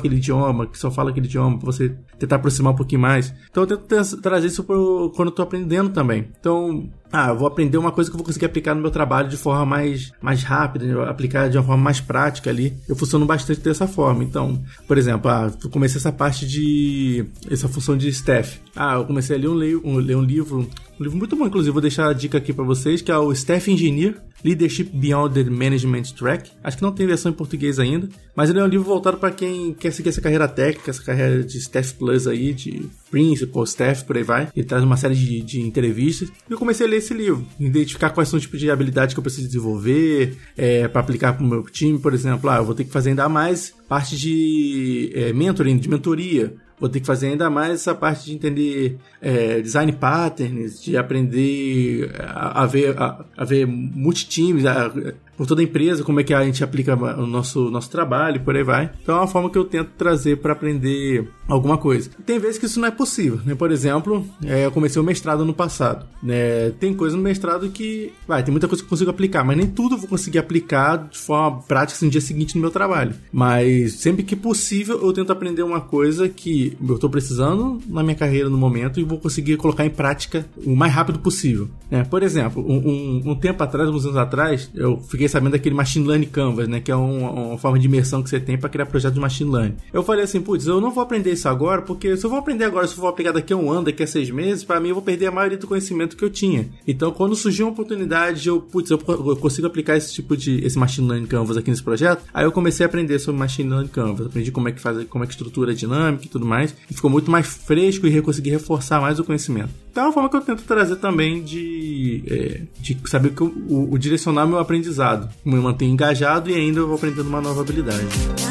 aquele idioma, que só fala aquele idioma, pra você tentar aproximar um pouquinho mais. Então eu tento trazer isso pro, quando eu tô aprendendo também. Então, ah, eu vou aprender uma coisa que eu vou conseguir aplicar no meu trabalho de forma mais, mais rápida, aplicar de uma forma mais prática ali. Eu funciono bastante dessa forma. Então, por exemplo, ah, eu comecei essa parte de... essa função de staff. Ah, eu comecei a ler um, um, ler um livro, um livro muito bom, inclusive, vou deixar a dica aqui pra vocês, que é o Staff Engineer, Leadership Beyond the Management Track. Acho que não tem versão em português ainda, mas ele é um livro voltado para quem quer seguir essa carreira técnica, essa carreira de Staff Plus aí, de Principal, Staff, por aí vai. Ele traz uma série de, de entrevistas. E eu comecei a ler esse livro, identificar quais são os tipos de habilidades que eu preciso desenvolver, é, para aplicar para o meu time, por exemplo. Ah, eu vou ter que fazer ainda mais parte de é, mentoring, de mentoria. Vou ter que fazer ainda mais essa parte de entender é, design patterns, de aprender a, a ver, a, a ver multitimes, a, por toda a empresa, como é que a gente aplica o nosso, nosso trabalho, por aí vai. Então é uma forma que eu tento trazer para aprender alguma coisa. Tem vezes que isso não é possível, né? Por exemplo, é, eu comecei o mestrado no passado, né? Tem coisa no mestrado que, vai, tem muita coisa que eu consigo aplicar, mas nem tudo eu vou conseguir aplicar de forma prática no dia seguinte no meu trabalho. Mas sempre que possível eu tento aprender uma coisa que eu estou precisando na minha carreira no momento e vou conseguir colocar em prática o mais rápido possível, né? Por exemplo, um, um, um tempo atrás, uns anos atrás, eu fiquei sabendo daquele Machine Learning Canvas, né? Que é uma, uma forma de imersão que você tem para criar projetos de Machine Learning. Eu falei assim, putz, eu não vou aprender isso agora, porque se eu vou aprender agora, se eu vou aplicar daqui a um ano, daqui a seis meses, para mim eu vou perder a maioria do conhecimento que eu tinha. Então, quando surgiu uma oportunidade, eu, putz, eu, eu consigo aplicar esse tipo de, esse Machine Learning Canvas aqui nesse projeto, aí eu comecei a aprender sobre Machine Learning Canvas, aprendi como é que faz, como é que estrutura a dinâmica e tudo mais, e ficou muito mais fresco e consegui reforçar mais o conhecimento. Então é uma forma que eu tento trazer também de, é, de saber que eu, o, o direcionar meu aprendizado, me manter engajado e ainda eu vou aprendendo uma nova habilidade.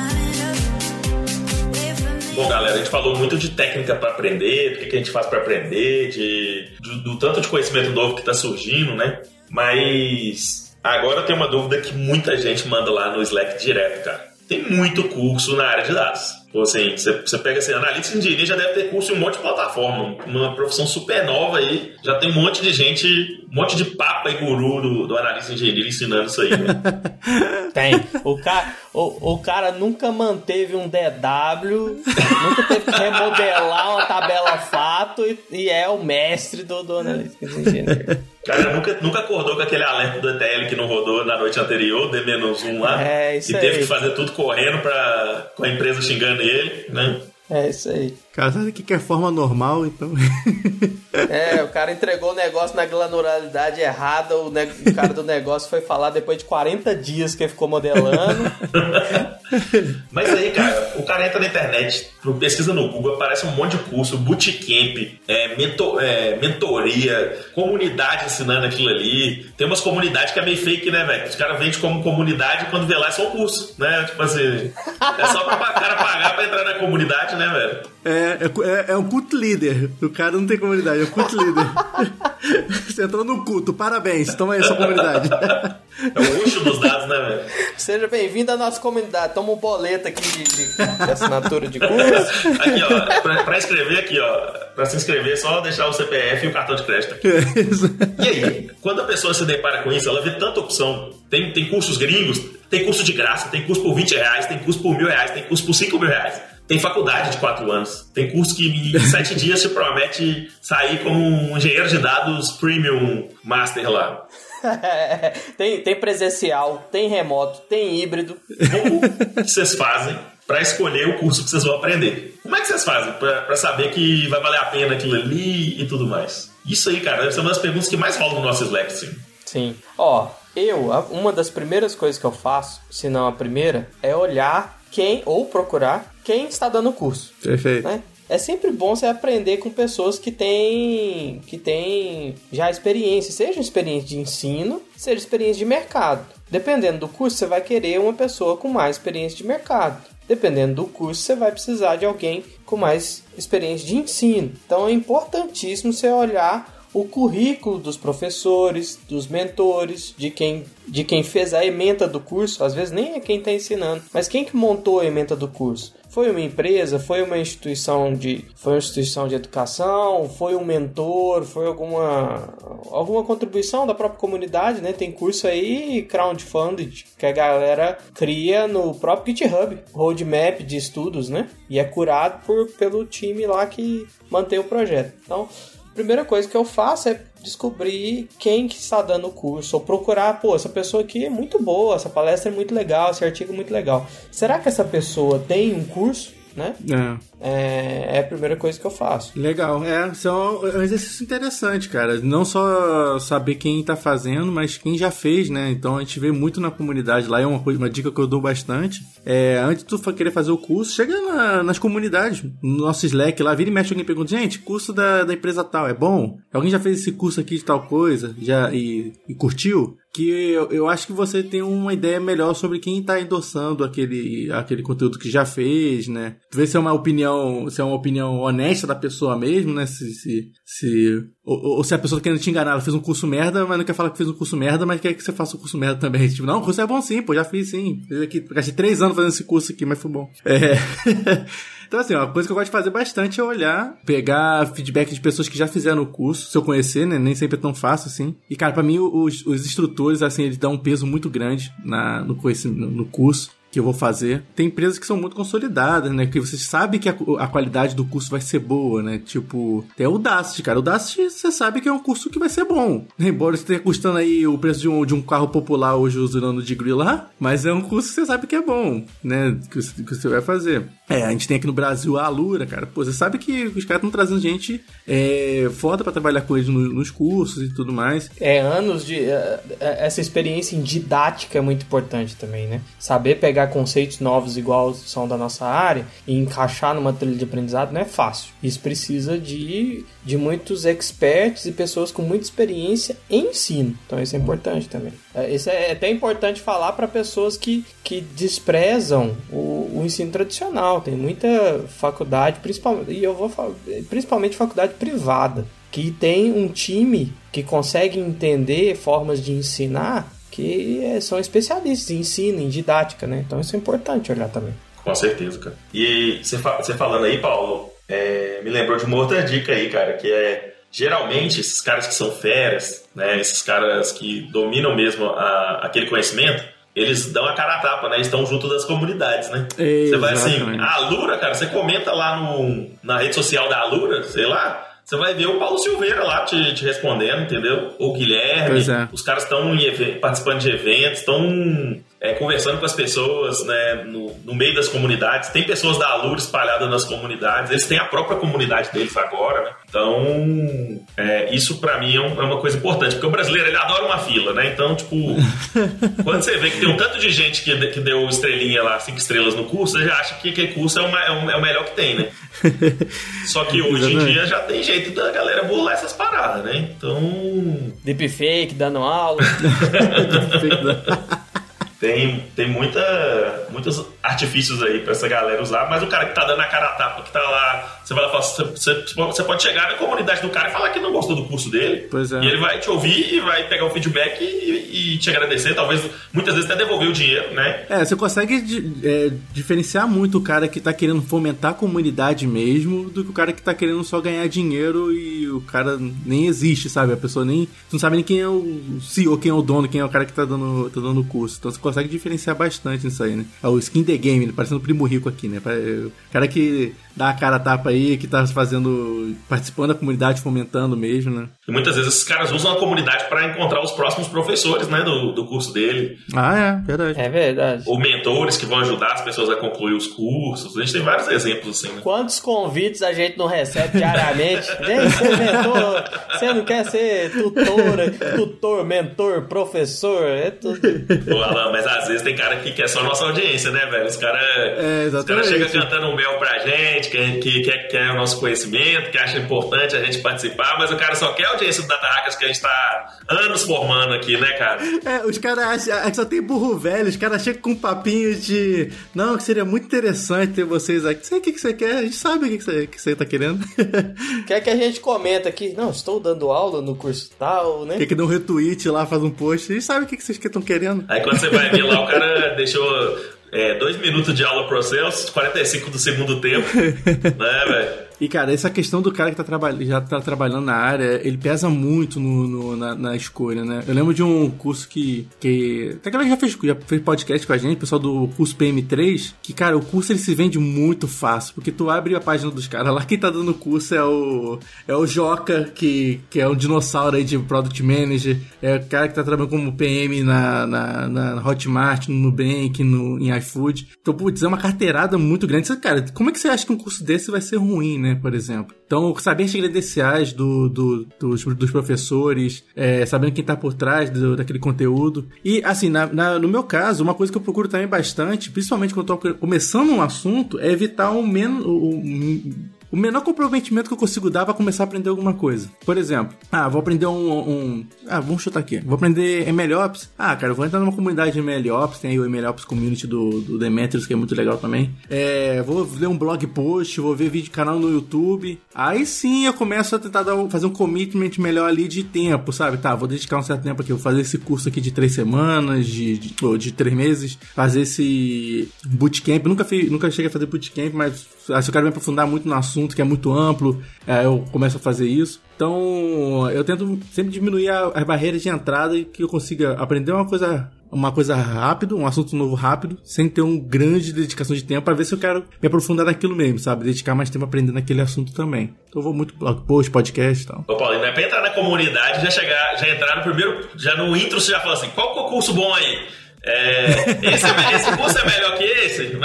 Bom, galera, a gente falou muito de técnica para aprender, do que, que a gente faz para aprender, de, do, do tanto de conhecimento novo que está surgindo, né? Mas agora tem uma dúvida que muita gente manda lá no Slack direto, cara. Tem muito curso na área de dados. Ou assim, você, você pega assim, analista de engenharia já deve ter curso em um monte de plataforma, uma profissão super nova aí, já tem um monte de gente, um monte de papa e guru do, do analista de engenharia ensinando isso aí, né? Tem. O cara, o, o cara nunca manteve um D W, nunca teve que remodelar uma tabela fato e, e é o mestre do, do analista de engenharia. O cara nunca, nunca acordou com aquele alerta do E T L que não rodou na noite anterior, D menos um lá, é, isso e aí. teve que fazer tudo correndo pra, com a empresa xingando ele, né? É isso aí. Cara, sabe o que é forma normal, então? É, o cara entregou o negócio na granularidade errada, o, ne- o cara do negócio foi falar depois de quarenta dias que ele ficou modelando. Mas aí, cara, o cara entra na internet, pesquisa no Google, aparece um monte de curso, bootcamp, é, mentor, é, mentoria, comunidade ensinando aquilo ali. Tem umas comunidades que é meio fake, né, velho? Os caras vendem como comunidade e quando vê lá é só um curso, né? Tipo assim, é só pra o cara pagar pra entrar na comunidade, né, velho? É, é, é um cult leader. O cara não tem comunidade, é um cult leader. Você entrou no culto, parabéns, toma aí a sua comunidade. É o luxo dos dados, né, velho? Seja bem-vindo à nossa comunidade. Toma um boleto aqui de, de, de assinatura de curso. Aqui, ó, pra, pra inscrever aqui, ó, pra se inscrever é só deixar o C P F e o cartão de crédito. E aí, quando a pessoa se depara com isso, ela vê tanta opção. Tem, tem cursos gringos, tem curso de graça, tem curso por vinte reais, tem curso por mil reais, tem curso por cinco mil reais. Tem faculdade de quatro anos. Tem curso que em sete dias te promete sair como um engenheiro de dados premium master lá. tem, tem presencial, tem remoto, tem híbrido. Como que vocês fazem para escolher o curso que vocês vão aprender? Como é que vocês fazem para saber que vai valer a pena aquilo ali e tudo mais? Isso aí, cara, deve ser uma das perguntas que mais rolam no nosso Slack, sim. Sim. Ó, eu, uma das primeiras coisas que eu faço, se não a primeira, é olhar quem, ou procurar quem está dando o curso. Perfeito. Né? É sempre bom você aprender com pessoas que têm, que têm já experiência, seja experiência de ensino, seja experiência de mercado. Dependendo do curso, você vai querer uma pessoa com mais experiência de mercado. Dependendo do curso, você vai precisar de alguém com mais experiência de ensino. Então é importantíssimo você olhar o currículo dos professores, dos mentores, de quem, de quem fez a ementa do curso. Às vezes nem é quem está ensinando, mas quem que montou a ementa do curso? Foi uma empresa, foi uma instituição de, foi uma instituição de educação, foi um mentor, foi alguma, alguma contribuição da própria comunidade, né? Tem curso aí crowdfunded que a galera cria no próprio GitHub, roadmap de estudos, né? E é curado por, pelo time lá que mantém o projeto. Então, a primeira coisa que eu faço é descobrir quem que está dando o curso, ou procurar, pô, essa pessoa aqui é muito boa, essa palestra é muito legal, esse artigo é muito legal. Será que essa pessoa tem um curso, né? É. É, é a primeira coisa que eu faço. Legal, é, isso é um exercício interessante, cara. Não só saber quem tá fazendo, mas quem já fez, né? Então a gente vê muito na comunidade lá, é uma, coisa, uma dica que eu dou bastante. É, antes de tu querer fazer o curso, chega na, nas comunidades, no nosso Slack lá, vira e mexe, alguém pergunta, gente, curso da, da empresa tal, é bom? Alguém já fez esse curso aqui de tal coisa já, e, e curtiu? Que eu, eu acho que você tem uma ideia melhor sobre quem está endossando aquele, aquele conteúdo que já fez, né? Ver se é uma opinião, se é uma opinião honesta da pessoa mesmo, né? Se, se, se, ou, ou se a pessoa tá querendo te enganar, ela fez um curso merda, mas não quer falar que fez um curso merda, mas quer que você faça um curso merda também. Tipo, não, o curso é bom sim, pô, já fiz sim. Fiz aqui, gastei três anos fazendo esse curso aqui, mas foi bom. É... Então, assim, uma coisa que eu gosto de fazer bastante é olhar, pegar feedback de pessoas que já fizeram o curso, se eu conhecer, né? Nem sempre é tão fácil, assim. E, cara, pra mim, os, os instrutores, assim, eles dão um peso muito grande na, no, no curso que eu vou fazer. Tem empresas que são muito consolidadas, né? Que você sabe que a, a qualidade do curso vai ser boa, né? Tipo, tem o Udacity, cara. O Udacity, você sabe que é um curso que vai ser bom. Embora esteja custando aí o preço de um, de um carro popular hoje usando o degree lá, mas é um curso que você sabe que é bom, né? Que você, que você vai fazer. É, a gente tem aqui no Brasil a Alura, cara. Pô, você sabe que os caras estão trazendo gente é, foda pra trabalhar com eles no, nos cursos e tudo mais. É, anos de... Uh, essa experiência em didática é muito importante também, né? Saber pegar conceitos novos igual são da nossa área e encaixar numa trilha de aprendizado não é fácil. Isso precisa de, de muitos experts e pessoas com muita experiência em ensino. Então isso é importante também. Isso é até importante falar para pessoas que, que desprezam o, o ensino tradicional. Tem muita faculdade, principalmente, e eu vou falar, principalmente faculdade privada, que tem um time que consegue entender formas de ensinar que são especialistas em ensino, em didática, né? Então isso é importante olhar também. Com certeza, cara. E você, fa- você falando aí, Paulo, é, me lembrou de uma outra dica aí, cara, que é, geralmente, esses caras que são feras, né? Esses caras que dominam mesmo a, aquele conhecimento, eles dão a cara a tapa, né? Estão junto das comunidades, né? Você vai assim, a Alura, cara, você comenta lá no, na rede social da Alura, sei lá, você vai ver o Paulo Silveira lá te, te respondendo, entendeu? O Guilherme, é. Os caras estão participando de eventos, estão é, conversando com as pessoas, né, no, no meio das comunidades. Tem pessoas da Alura espalhadas nas comunidades, eles têm a própria comunidade deles agora, né? Então, é, isso pra mim é, um, é uma coisa importante, porque o brasileiro, ele adora uma fila, né? Então, tipo, quando você vê que tem um tanto de gente que, que deu estrelinha lá, cinco estrelas no curso, você já acha que aquele curso é, uma, é, um, é o melhor que tem, né? Só que hoje em dia já tem jeito da galera burlar essas paradas, né? Então... Deepfake, dando aula. Tem, tem muita, muitos artifícios aí pra essa galera usar, mas o cara que tá dando a cara a tapa, que tá lá, você vai lá, você, você, você pode chegar na comunidade do cara e falar que não gostou do curso dele, pois é. E ele vai te ouvir e vai pegar o feedback e, e te agradecer, talvez, muitas vezes até devolver o dinheiro, né? É, você consegue é, diferenciar muito o cara que tá querendo fomentar a comunidade mesmo do que o cara que tá querendo só ganhar dinheiro e o cara nem existe, sabe? A pessoa nem, você não sabe nem quem é o C E O, quem é o dono, quem é o cara que tá dando, tá dando o curso, então você consegue diferenciar bastante nisso aí, né? É o skin the game, né? Parecendo o Primo Rico aqui, né? O cara que dá a cara a tapa aí, que tá fazendo, participando da comunidade, fomentando mesmo, né? E muitas vezes esses caras usam a comunidade para encontrar os próximos professores, né? Do, do curso dele. Ah, é, verdade. É verdade. Ou mentores que vão ajudar as pessoas a concluir os cursos. A gente tem vários exemplos assim, né? Quantos convites a gente não recebe diariamente? Vem ser mentor, você não quer ser tutora, tutor, mentor, professor, é tudo. Pô, Alan, mas às vezes tem cara que quer só nossa audiência, né, velho? Os caras é, cara chegam cantando um mel pra gente, gente, que, que, que quer o nosso conhecimento, que acha importante a gente participar, mas o cara só quer a audiência do Data Hackers que a gente tá anos formando aqui, né, cara? É, os caras acham que só tem burro velho, os caras chegam com um papinho de não, que seria muito interessante ter vocês aqui. Sei o que, que você quer, a gente sabe o que, que, você, que você tá querendo. Quer que a gente comenta aqui, não, estou dando aula no curso tal, né? Quer que dê um retweet lá, faz um post, a gente sabe o que, que vocês estão querendo. Aí quando você vai ver lá, o cara deixou é, dois minutos de aula pro Celso, quarenta e cinco do segundo tempo, né, velho? E, cara, essa questão do cara que tá traba- já tá trabalhando na área, ele pesa muito no, no, na, na escolha, né? Eu lembro de um curso que... que até que ela já fez, já fez podcast com a gente, o pessoal do curso P M três, que, cara, o curso ele se vende muito fácil, porque tu abre a página dos caras, lá quem tá dando o curso é o, é o Joca, que, que é um dinossauro aí de Product Manager, é o cara que tá trabalhando como P M na, na, na Hotmart, no Nubank, no, em iFood. Então, putz, é uma carteirada muito grande. Cara, como é que você acha que um curso desse vai ser ruim, né? Por exemplo. Então, saber as credenciais do, do, dos, dos professores, é, sabendo quem tá por trás do, daquele conteúdo. E, assim, na, na, no meu caso, uma coisa que eu procuro também bastante, principalmente quando eu tô começando um assunto, é evitar um menos... Um, o menor comprometimento que eu consigo dar pra começar a aprender alguma coisa. Por exemplo, ah, vou aprender um... um ah, vamos chutar aqui. Vou aprender MLOps. Ah, cara, eu vou entrar numa comunidade de MLOps. Tem aí o MLOps Community do, do Demetrius, que é muito legal também. É, vou ler um blog post, vou ver vídeo canal no YouTube. Aí sim eu começo a tentar dar, fazer um commitment melhor ali de tempo, sabe? Tá, vou dedicar um certo tempo aqui. Vou fazer esse curso aqui de três semanas, de, de, ou de três meses. Fazer esse bootcamp. Nunca, fiz, nunca cheguei a fazer bootcamp, mas se eu quero me aprofundar muito no assunto, que é muito amplo, é, eu começo a fazer isso. Então, eu tento sempre diminuir a, as barreiras de entrada e que eu consiga aprender uma coisa, uma coisa rápido, um assunto novo rápido, sem ter uma grande dedicação de tempo, para ver se eu quero me aprofundar naquilo mesmo, sabe? Dedicar mais tempo aprendendo aquele assunto também. Então, eu vou muito blog post, podcast e tal. Ô, Paulo, não é pra entrar na comunidade, já chegar, já entrar no primeiro, já no intro você já fala assim, qual que é o curso bom aí? É, esse, esse curso é melhor que esse, né?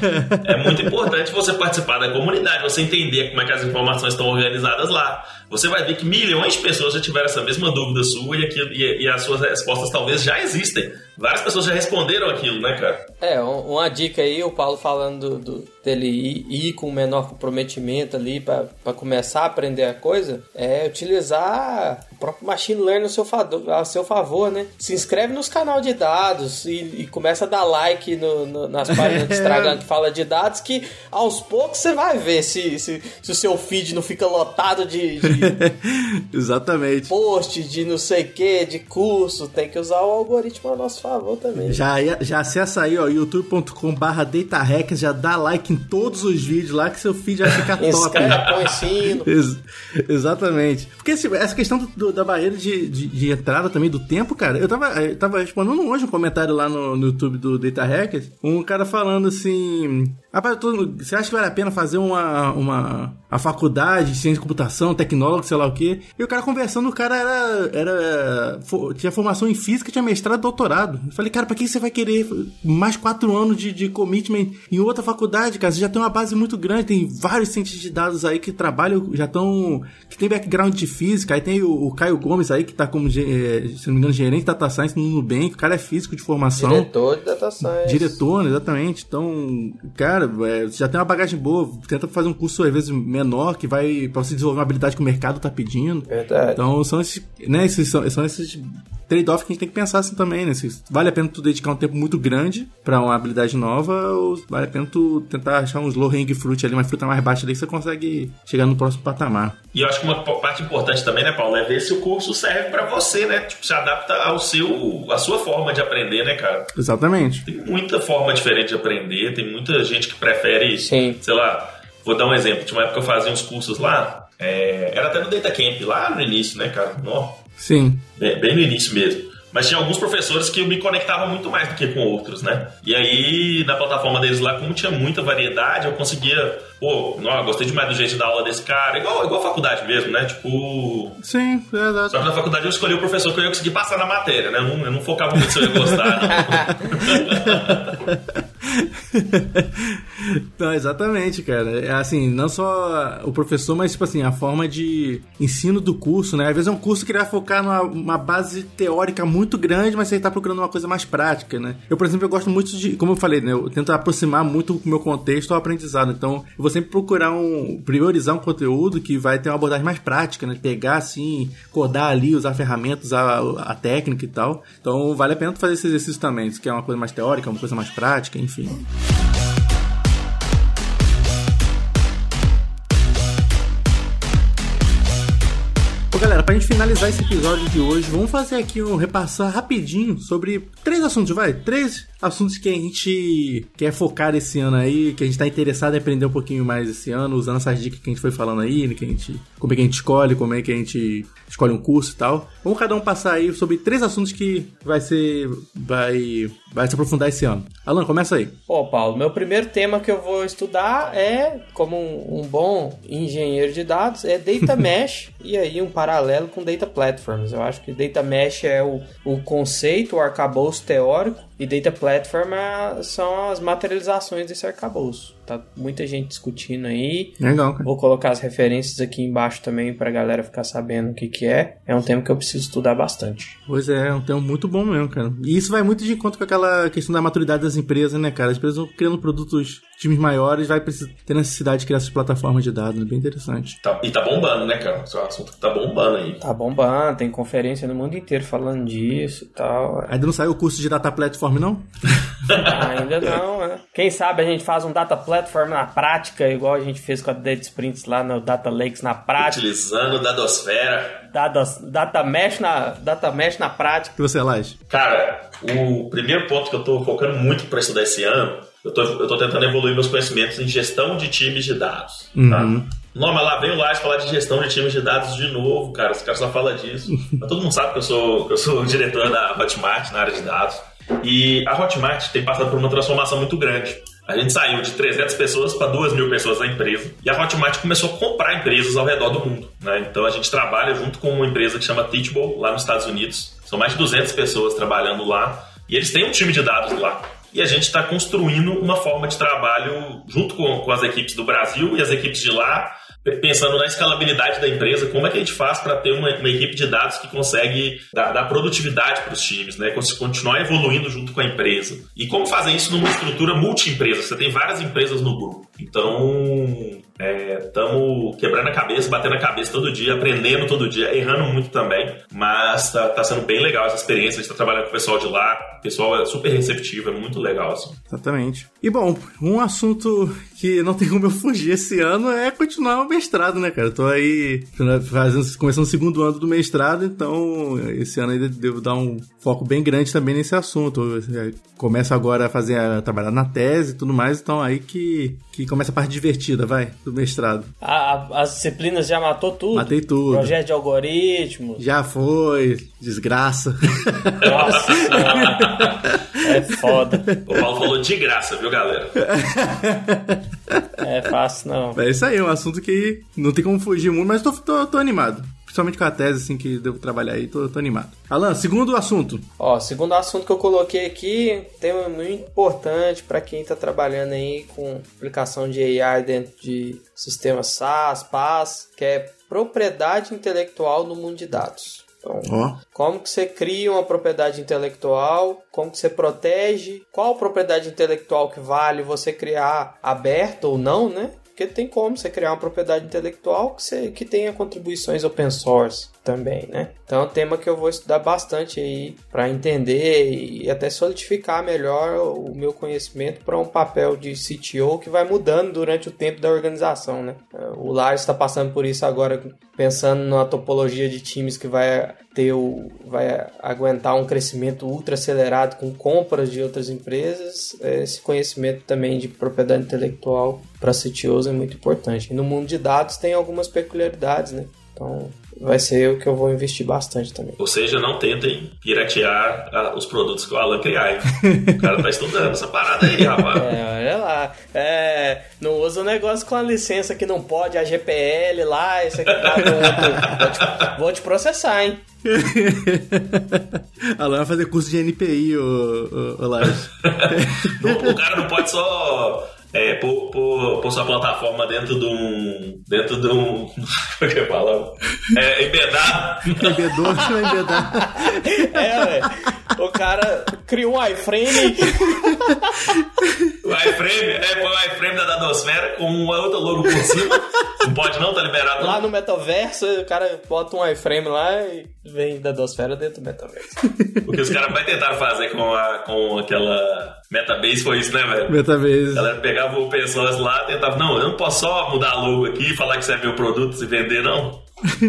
É muito importante você participar da comunidade, você entender como é que as informações estão organizadas lá. Você vai ver que milhões de pessoas já tiveram essa mesma dúvida sua e, aquilo, e, e as suas respostas talvez já existem. Várias pessoas já responderam aquilo, né, cara? É, uma dica aí, o Paulo falando do, do, dele ir, ir com o menor comprometimento ali para começar a aprender a coisa, é utilizar o próprio machine learning a seu, a seu favor, né? Se inscreve nos canais de dados e, e começa a dar like no, no, nas páginas do Instagram que fala de dados, que aos poucos você vai ver se, se, se o seu feed não fica lotado de, de exatamente, post, de não sei o que, de curso. Tem que usar o algoritmo a nosso favor também. Já, já acessa aí, ó, youtube ponto com barra datahackers, já dá like em todos os vídeos lá que seu feed vai ficar top. Inscreve, põe sino. Ex- exatamente. Porque assim, essa questão do, do, da barreira de, de, de entrada também do tempo, cara, eu tava, eu tava respondendo hoje um comentário lá no, no YouTube do Data Hackers, um cara falando assim, rapaz, tô, você acha que vale a pena fazer uma, uma a faculdade de ciência de computação, tecnólogo, sei lá o quê? E o cara conversando, o cara era, era tinha formação em física, tinha mestrado e doutorado. Eu falei, cara, pra que você vai querer mais quatro anos de, de commitment em outra faculdade, cara? Você já tem uma base muito grande, tem vários cientistas de dados aí que trabalham, já estão, que tem background de física. Aí tem o, o Caio Gomes aí, que tá como, se não me engano, gerente de Data Science no Nubank. O cara é físico de formação. Diretor de Data Science. Diretor, exatamente. Então, cara, é, você já tem uma bagagem boa. Tenta fazer um curso, às vezes, menor, que vai pra você desenvolver uma habilidade que o mercado tá pedindo. Verdade. Então, são esses, né, esses, são, são esses trade-off que a gente tem que pensar assim também, né? Se vale a pena tu dedicar um tempo muito grande pra uma habilidade nova, ou vale a pena tu tentar achar uns low-hanging fruit ali, uma fruta mais baixa ali que você consegue chegar no próximo patamar. E eu acho que uma parte importante também, né, Paulo, é ver se o curso serve pra você, né? Tipo, se adapta ao seu, à sua forma de aprender, né, cara? Exatamente. Tem muita forma diferente de aprender, tem muita gente que prefere, Sim. sei lá, vou dar um exemplo. Tinha uma época que eu fazia uns cursos lá, é, era até no Data Camp, lá no início, né, cara? Nó. Sim. Bem, bem no início mesmo. Mas tinha alguns professores que eu me conectava muito mais do que com outros, né? E aí, na plataforma deles lá, como tinha muita variedade, eu conseguia... Pô, não, gostei demais do jeito de dar aula desse cara. Igual, igual a faculdade mesmo, né? Tipo... Sim, é verdade. Só que na faculdade eu escolhi o professor que eu ia conseguir passar na matéria, né? Eu não, eu não focava muito se eu ia gostar, não. Não, exatamente, cara. É assim, não só o professor, mas tipo assim, a forma de ensino do curso, né? Às vezes é um curso que ele vai focar numa uma base teórica muito grande, mas você tá procurando uma coisa mais prática, né? Eu, por exemplo, eu gosto muito de, como eu falei, né? Eu tento aproximar muito o meu contexto ao aprendizado. Então, eu vou sempre procurar um, priorizar um conteúdo que vai ter uma abordagem mais prática, né? Pegar, assim, codar ali, usar ferramentas, usar a técnica e tal. Então, vale a pena fazer esse exercício também, que é uma coisa mais teórica, uma coisa mais prática, enfim. Galera, pra gente finalizar esse episódio de hoje, vamos fazer aqui um repassar rapidinho sobre três assuntos, vai? Três assuntos que a gente quer focar esse ano aí, que a gente tá interessado em aprender um pouquinho mais esse ano, usando essas dicas que a gente foi falando aí, que a gente, como é que a gente escolhe, como é que a gente escolhe um curso e tal. Vamos cada um passar aí sobre três assuntos que vai ser, vai, vai se aprofundar esse ano. Alan, começa aí. Pô, Paulo, meu primeiro tema que eu vou estudar é, como um, um bom engenheiro de dados, é Data Mesh e aí um paralelo com Data Platforms. Eu acho que Data Mesh é o, o conceito, o arcabouço teórico, e Data Platform é, são as materializações desse arcabouço. Tá muita gente discutindo aí. Legal, cara. Vou colocar as referências aqui embaixo também pra galera ficar sabendo o que que é. É um tema que eu preciso estudar bastante. Pois é, é um tema muito bom mesmo, cara. E isso vai muito de encontro com aquela questão da maturidade das empresas, né, cara? As empresas vão criando produtos, times maiores, vai ter necessidade de criar essas plataformas de dados, né? Bem interessante. Tá, e tá bombando, né, cara? Esse é um assunto que tá bombando aí. Tá bombando, tem conferência no mundo inteiro falando disso e tal. Ainda não saiu o curso de Data Platform, não? Ainda não, né? Quem sabe a gente faz um Data Platform na prática, igual a gente fez com a Data Sprints lá no Data Lakes na prática. Utilizando Dadosfera. Data, data, mesh na, data Mesh na prática. O que você, Laje? Cara, o primeiro ponto que eu tô focando muito para estudar esse ano, eu tô, eu tô tentando evoluir meus conhecimentos em gestão de times de dados. Uhum. Tá? Não, mas lá vem o Laje falar de gestão de times de dados de novo, cara. Os caras só falam disso. Mas todo mundo sabe que eu sou, que eu sou diretor da Hotmart na área de dados. E a Hotmart tem passado por uma transformação muito grande. A gente saiu de trezentas pessoas para duas mil pessoas na empresa. E a Hotmart começou a comprar empresas ao redor do mundo, né? Então a gente trabalha junto com uma empresa que chama Teachable, lá nos Estados Unidos. São mais de duzentas pessoas trabalhando lá. E eles têm um time de dados lá. E a gente está construindo uma forma de trabalho junto com, com as equipes do Brasil e as equipes de lá, pensando na escalabilidade da empresa, como é que a gente faz para ter uma, uma equipe de dados que consegue dar, dar produtividade para os times, né? Continuar evoluindo junto com a empresa. E como fazer isso numa estrutura multi-empresa. Você tem várias empresas no grupo. Então, estamos é, quebrando a cabeça, batendo a cabeça todo dia, aprendendo todo dia, errando muito também. Mas tá, tá sendo bem legal essa experiência. A gente tá trabalhando com o pessoal de lá. O pessoal é super receptivo, é muito legal, assim. Exatamente. E bom, um assunto que não tem como eu fugir esse ano é continuar o mestrado, né, cara? Eu tô aí fazendo, começando o segundo ano do mestrado, então esse ano ainda devo dar um foco bem grande também nesse assunto. Eu começo agora a fazer, a trabalhar na tese e tudo mais, então aí que, que começa a parte divertida, vai, do mestrado. A, a, as disciplinas já matou tudo? Matei tudo. Projeto de algoritmos? Já foi, desgraça. Nossa senhora. É foda. O Paulo falou de graça, viu, galera? É fácil, não. É isso aí, é um assunto que não tem como fugir muito, mas tô, tô, tô animado. Principalmente com a tese, assim, que devo trabalhar aí, tô, tô animado. Alan, segundo assunto. Ó, segundo assunto que eu coloquei aqui, tema muito importante para quem tá trabalhando aí com aplicação de A I dentro de sistemas SaaS, PaaS, que é propriedade intelectual no mundo de dados. Então, oh. Como que você cria uma propriedade intelectual, como que você protege, qual propriedade intelectual que vale você criar aberta ou não, né? Porque tem como você criar uma propriedade intelectual que, você, que tenha contribuições open source também, né? Então é um tema que eu vou estudar bastante aí para entender e até solidificar melhor o meu conhecimento para um papel de C T O que vai mudando durante o tempo da organização, né? O Lars está passando por isso agora, pensando na topologia de times que vai ter o, vai aguentar um crescimento ultra acelerado com compras de outras empresas. Esse conhecimento também de propriedade intelectual para C T Os é muito importante. E no mundo de dados tem algumas peculiaridades, né? Então vai ser o que eu vou investir bastante também. Ou seja, não tentem piratear a, os produtos que o Alan criar, hein? O cara tá estudando essa parada aí, rapaz. É, olha lá. É, não usa o negócio com a licença que não pode, a G P L lá, esse aqui tá outro. Vou te, vou te processar, hein? Alan vai fazer curso de N P I, o, o, o Lars. O cara não pode só é, pôr, pôr, pôr sua plataforma dentro de um. Dentro de um. Como é que eu falo? É, embedar. Embedou, não é embedar. É, velho. O cara criou um iframe. O iframe, é, põe o iframe da Dadosfera com uma outra logo por cima. Não pode não, tá liberado. Lá no metaverso, o cara bota um iframe lá e vem Dadosfera dentro do metaverso. O que os caras mais tentaram fazer com, a, com aquela Metabase foi isso, né, velho? Metabase. Ela pegava o pessoas lá e tentava, não, eu não posso só mudar a logo aqui e falar que você é meu produto e vender, não.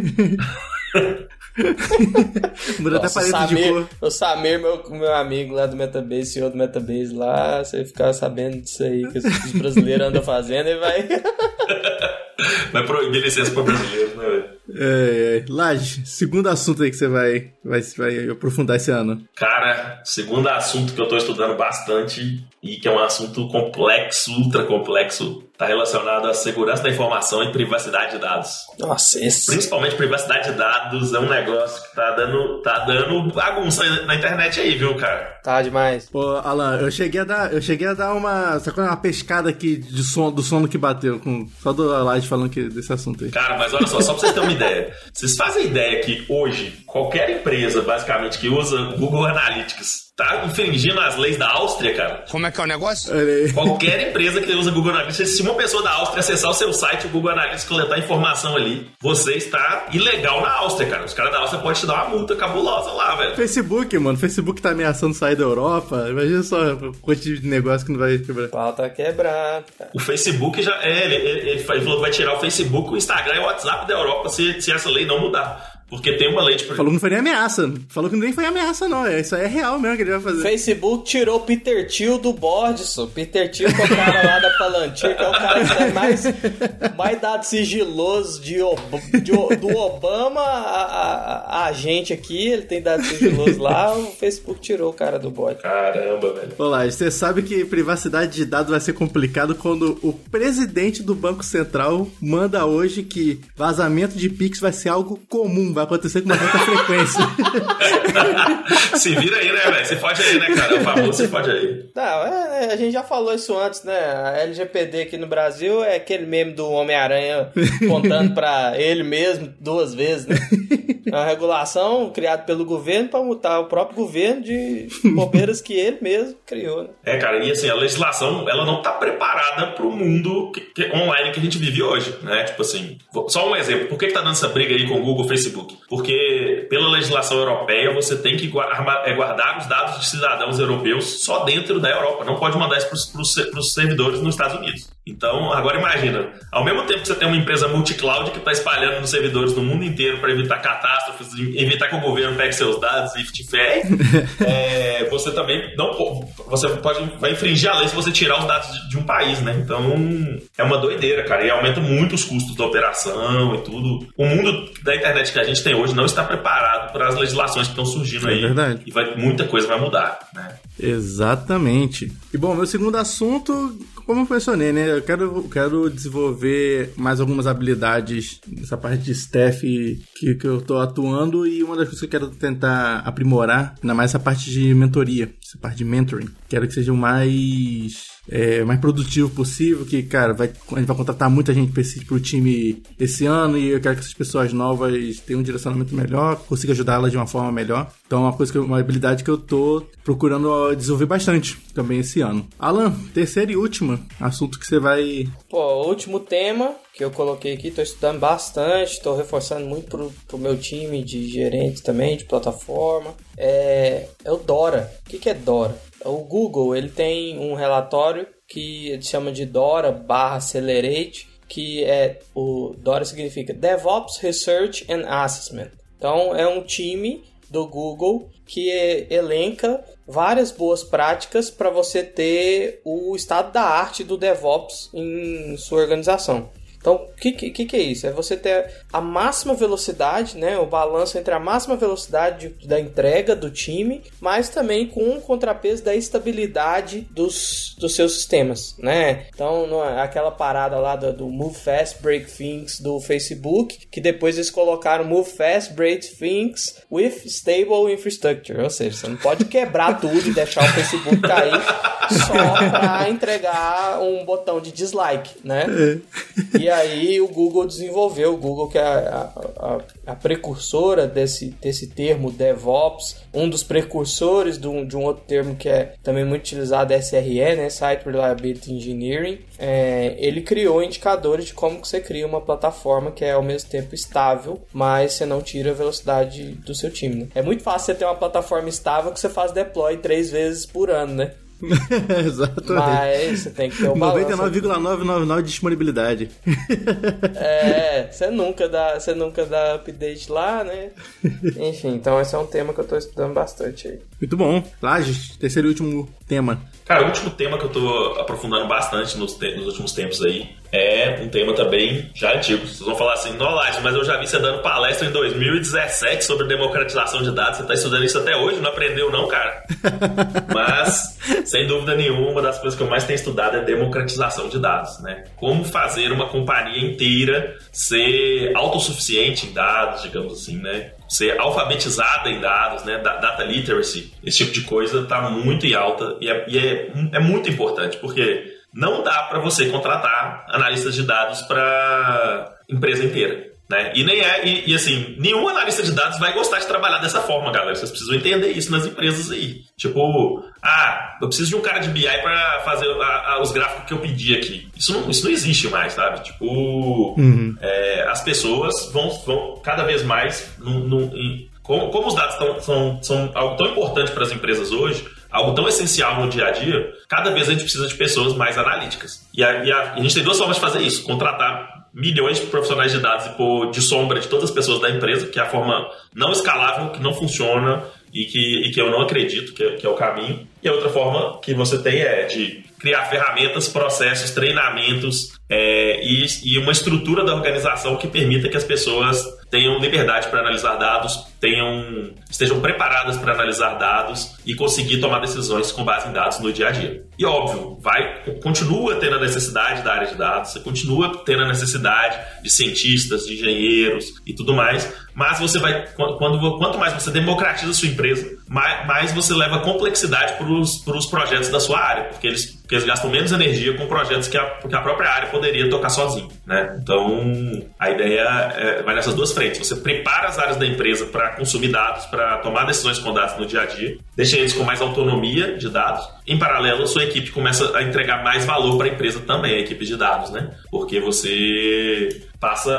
Muda até parede de cor. O Samir, meu, meu amigo lá do Metabase, senhor do Metabase lá, você ficar sabendo disso aí que os brasileiros andam fazendo e vai... Vai proibir licença para brasileiros, né, velho? É, é. Laje, segundo assunto aí que você vai, vai, vai aprofundar esse ano. Cara, segundo assunto que eu tô estudando bastante e que é um assunto complexo, ultra complexo, tá relacionado à segurança da informação e privacidade de dados. Nossa, esse... Principalmente privacidade de dados é um negócio que tá dando, tá dando bagunça na internet aí, viu, cara? Tá demais. Pô, Alan, eu cheguei a dar, eu cheguei a dar uma, sabe, uma pescada aqui de som, do sono que bateu, com, só do Laje falando que, desse assunto aí. Cara, mas olha só, só pra vocês terem uma ideia. Vocês fazem ideia que hoje, qualquer empresa, basicamente, que usa Google Analytics tá infringindo as leis da Áustria, cara? Como é que é o negócio? Qualquer empresa que usa Google Analytics, se uma pessoa da Áustria acessar o seu site, o Google Analytics coletar informação ali, você está ilegal na Áustria, cara. Os caras da Áustria podem te dar uma multa cabulosa lá, velho. Facebook, mano. Facebook tá ameaçando sair da Europa. Imagina só o quanto de negócio que não vai quebrar. O pau tá quebrado, cara. O Facebook já... É, ele, ele, ele falou que vai tirar o Facebook, o Instagram e o WhatsApp da Europa se, se essa lei não mudar. Porque tem uma lei de... Falou que não foi nem ameaça. Falou que nem foi ameaça, não. Isso aí é real mesmo que ele vai fazer. Facebook tirou o Peter Thiel do board, só. Peter Thiel que é o cara lá da Palantir, que é o cara que tem mais, mais dados sigilosos de, de, do Obama a, a, a gente aqui. Ele tem dados sigilosos lá. O Facebook tirou o cara do board. Caramba, velho. Olá, você sabe que privacidade de dados vai ser complicado quando o presidente do Banco Central manda hoje que vazamento de Pix vai ser algo comum, vai acontecer com uma certa frequência. Se vira aí, né, velho? Se fode aí, né, cara? O famoso se fode aí. Não, é, a gente já falou isso antes, né? A L G P D aqui no Brasil é aquele meme do Homem-Aranha contando pra ele mesmo duas vezes, né? É uma regulação criada pelo governo pra multar o próprio governo de bobeiras que ele mesmo criou, né? É, cara, e assim, a legislação, ela não tá preparada pro mundo que, que, online que a gente vive hoje, né? Tipo assim, só um exemplo. Por que que tá dando essa briga aí com o Google e Facebook? Porque pela legislação europeia você tem que guardar os dados de cidadãos europeus só dentro da Europa. Não pode mandar isso para os servidores nos Estados Unidos. Então, agora imagina, ao mesmo tempo que você tem uma empresa multi-cloud que está espalhando nos servidores no mundo inteiro para evitar catástrofes, evitar que o governo pegue seus dados e te ferre, é, você também não você pode, vai infringir a lei se você tirar os dados de, de um país, né? Então, é uma doideira, cara, e aumenta muito os custos da operação e tudo. O mundo da internet que a gente tem hoje não está preparado para as legislações que estão surgindo aí. É verdade. E vai, muita coisa vai mudar, né? Exatamente. E bom, meu segundo assunto, como eu mencionei, né? Eu quero, quero desenvolver mais algumas habilidades nessa parte de staff que, que eu tô atuando, e uma das coisas que eu quero tentar aprimorar, ainda mais essa parte de mentoria, essa parte de mentoring. Quero que seja o mais... É, mais produtivo possível, que, cara, vai, a gente vai contratar muita gente para o time esse ano, e eu quero que essas pessoas novas tenham um direcionamento melhor, consiga ajudá-las de uma forma melhor. Então é uma coisa que, uma habilidade que eu tô procurando desenvolver bastante também esse ano. Alan, terceiro e último assunto que você vai... Pô, o último tema que eu coloquei aqui, tô estudando bastante, tô reforçando muito pro, pro meu time de gerentes também, de plataforma, é, é o Dora. O que que é Dora? O Google, ele tem um relatório que ele chama de Dora barra Accelerate, que é, o Dora significa DevOps Research and Assessment. Então, é um time do Google que elenca várias boas práticas para você ter o estado da arte do DevOps em sua organização. Então, o que, que, que é isso? É você ter a máxima velocidade, né? O balanço entre a máxima velocidade de, da entrega do time, mas também com um contrapeso da estabilidade dos, dos seus sistemas, né? Então, não é aquela parada lá do, do Move Fast, Break Things do Facebook, que depois eles colocaram Move Fast, Break Things with Stable Infrastructure. Ou seja, você não pode quebrar tudo e deixar o Facebook cair só para entregar um botão de dislike, né? É. E aí o Google desenvolveu, o Google que é a, a, a precursora desse, desse termo DevOps, um dos precursores de um, de um outro termo que é também muito utilizado, S R E, né? Site Reliability Engineering. É, ele criou indicadores de como que você cria uma plataforma que é ao mesmo tempo estável, mas você não tira a velocidade do seu time, né? É muito fácil você ter uma plataforma estável que você faz deploy três vezes por ano, né? Exatamente. Mas você tem que ter o balanço. noventa e nove vírgula novecentos e noventa e nove de disponibilidade. É, você nunca dá, você nunca dá update lá, né? Enfim, então esse é um tema que eu tô estudando bastante aí. Muito bom. Lages, terceiro e último tema. Cara, o último tema que eu tô aprofundando bastante nos, te- nos últimos tempos aí é um tema também já antigo. Vocês vão falar assim, não, Lages, mas eu já vi você dando palestra em dois mil e dezessete sobre democratização de dados. Você tá estudando isso até hoje? Não aprendeu não, cara? Mas, sem dúvida nenhuma, uma das coisas que eu mais tenho estudado é democratização de dados, né? Como fazer uma companhia inteira ser autossuficiente em dados, digamos assim, né? Ser alfabetizada em dados, né? Data literacy, esse tipo de coisa tá muito em alta e é, e é, é muito importante, porque não dá para você contratar analistas de dados para empresa inteira, né? E nem é, e, e assim, nenhum analista de dados vai gostar de trabalhar dessa forma, galera. Vocês precisam entender isso nas empresas aí. Tipo, ah, eu preciso de um cara de B I para fazer a, a, os gráficos que eu pedi aqui. Isso não, isso não existe mais, sabe? Tipo, uhum. é, as pessoas vão, vão cada vez mais num, num, em, como, como os dados tão, são, são algo tão importante para as empresas hoje, algo tão essencial no dia a dia, cada vez a gente precisa de pessoas mais analíticas. E a, e a, e a gente tem duas formas de fazer isso: contratar milhões de profissionais de dados e pôr de sombra de todas as pessoas da empresa, que é a forma não escalável, que não funciona e que, e que eu não acredito que é, que é o caminho. E a outra forma que você tem é de criar ferramentas, processos, treinamentos é, e, e uma estrutura da organização que permita que as pessoas tenham liberdade para analisar dados, tenham, estejam preparadas para analisar dados e conseguir tomar decisões com base em dados no dia a dia. E óbvio, vai, continua tendo a necessidade da área de dados, você continua tendo a necessidade de cientistas, de engenheiros e tudo mais, mas você vai, quando, quanto mais você democratiza a sua empresa, mais, mais você leva complexidade para os projetos da sua área, porque eles, porque eles gastam menos energia com projetos que a, que a própria área poderia tocar sozinho, né? Então, a ideia é, vai nessas duas frentes. Você prepara as áreas da empresa para consumir dados, para tomar decisões com dados no dia a dia, deixa eles com mais autonomia de dados. Em paralelo, a sua equipe começa a entregar mais valor para a empresa também, a equipe de dados, né? Porque você passa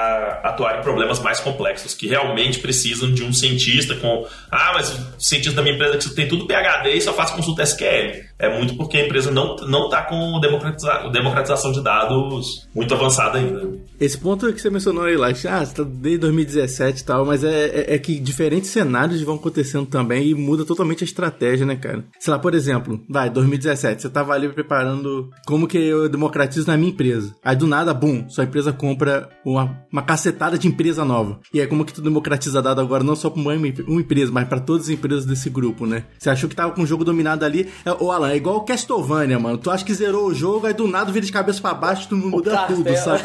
a atuar em problemas mais complexos, que realmente precisam de um cientista com... Ah, mas o cientista da minha empresa que tem tudo P H D e só faz consulta S Q L. É muito porque a empresa não não está com democratiza, democratização de dados muito avançada ainda. Esse ponto que você mencionou aí, Lax, ah, você tá desde dois mil e dezessete e tal, mas é, é, é que diferentes cenários vão acontecendo também e muda totalmente a estratégia, né, cara? Sei lá, por exemplo, vai, dois mil e dezessete, você tava ali preparando como que eu democratizo na minha empresa. Aí do nada, bum, sua empresa compra uma, uma cacetada de empresa nova. E é como que tu democratiza dado agora, não só pra uma, uma empresa, mas pra todas as empresas desse grupo, né? Você achou que tava com o jogo dominado ali, é, ô Alan, é igual o Castlevania, mano. Tu acha que zerou o jogo, aí do nada vira de cabeça pra baixo, tu muda tudo, sabe?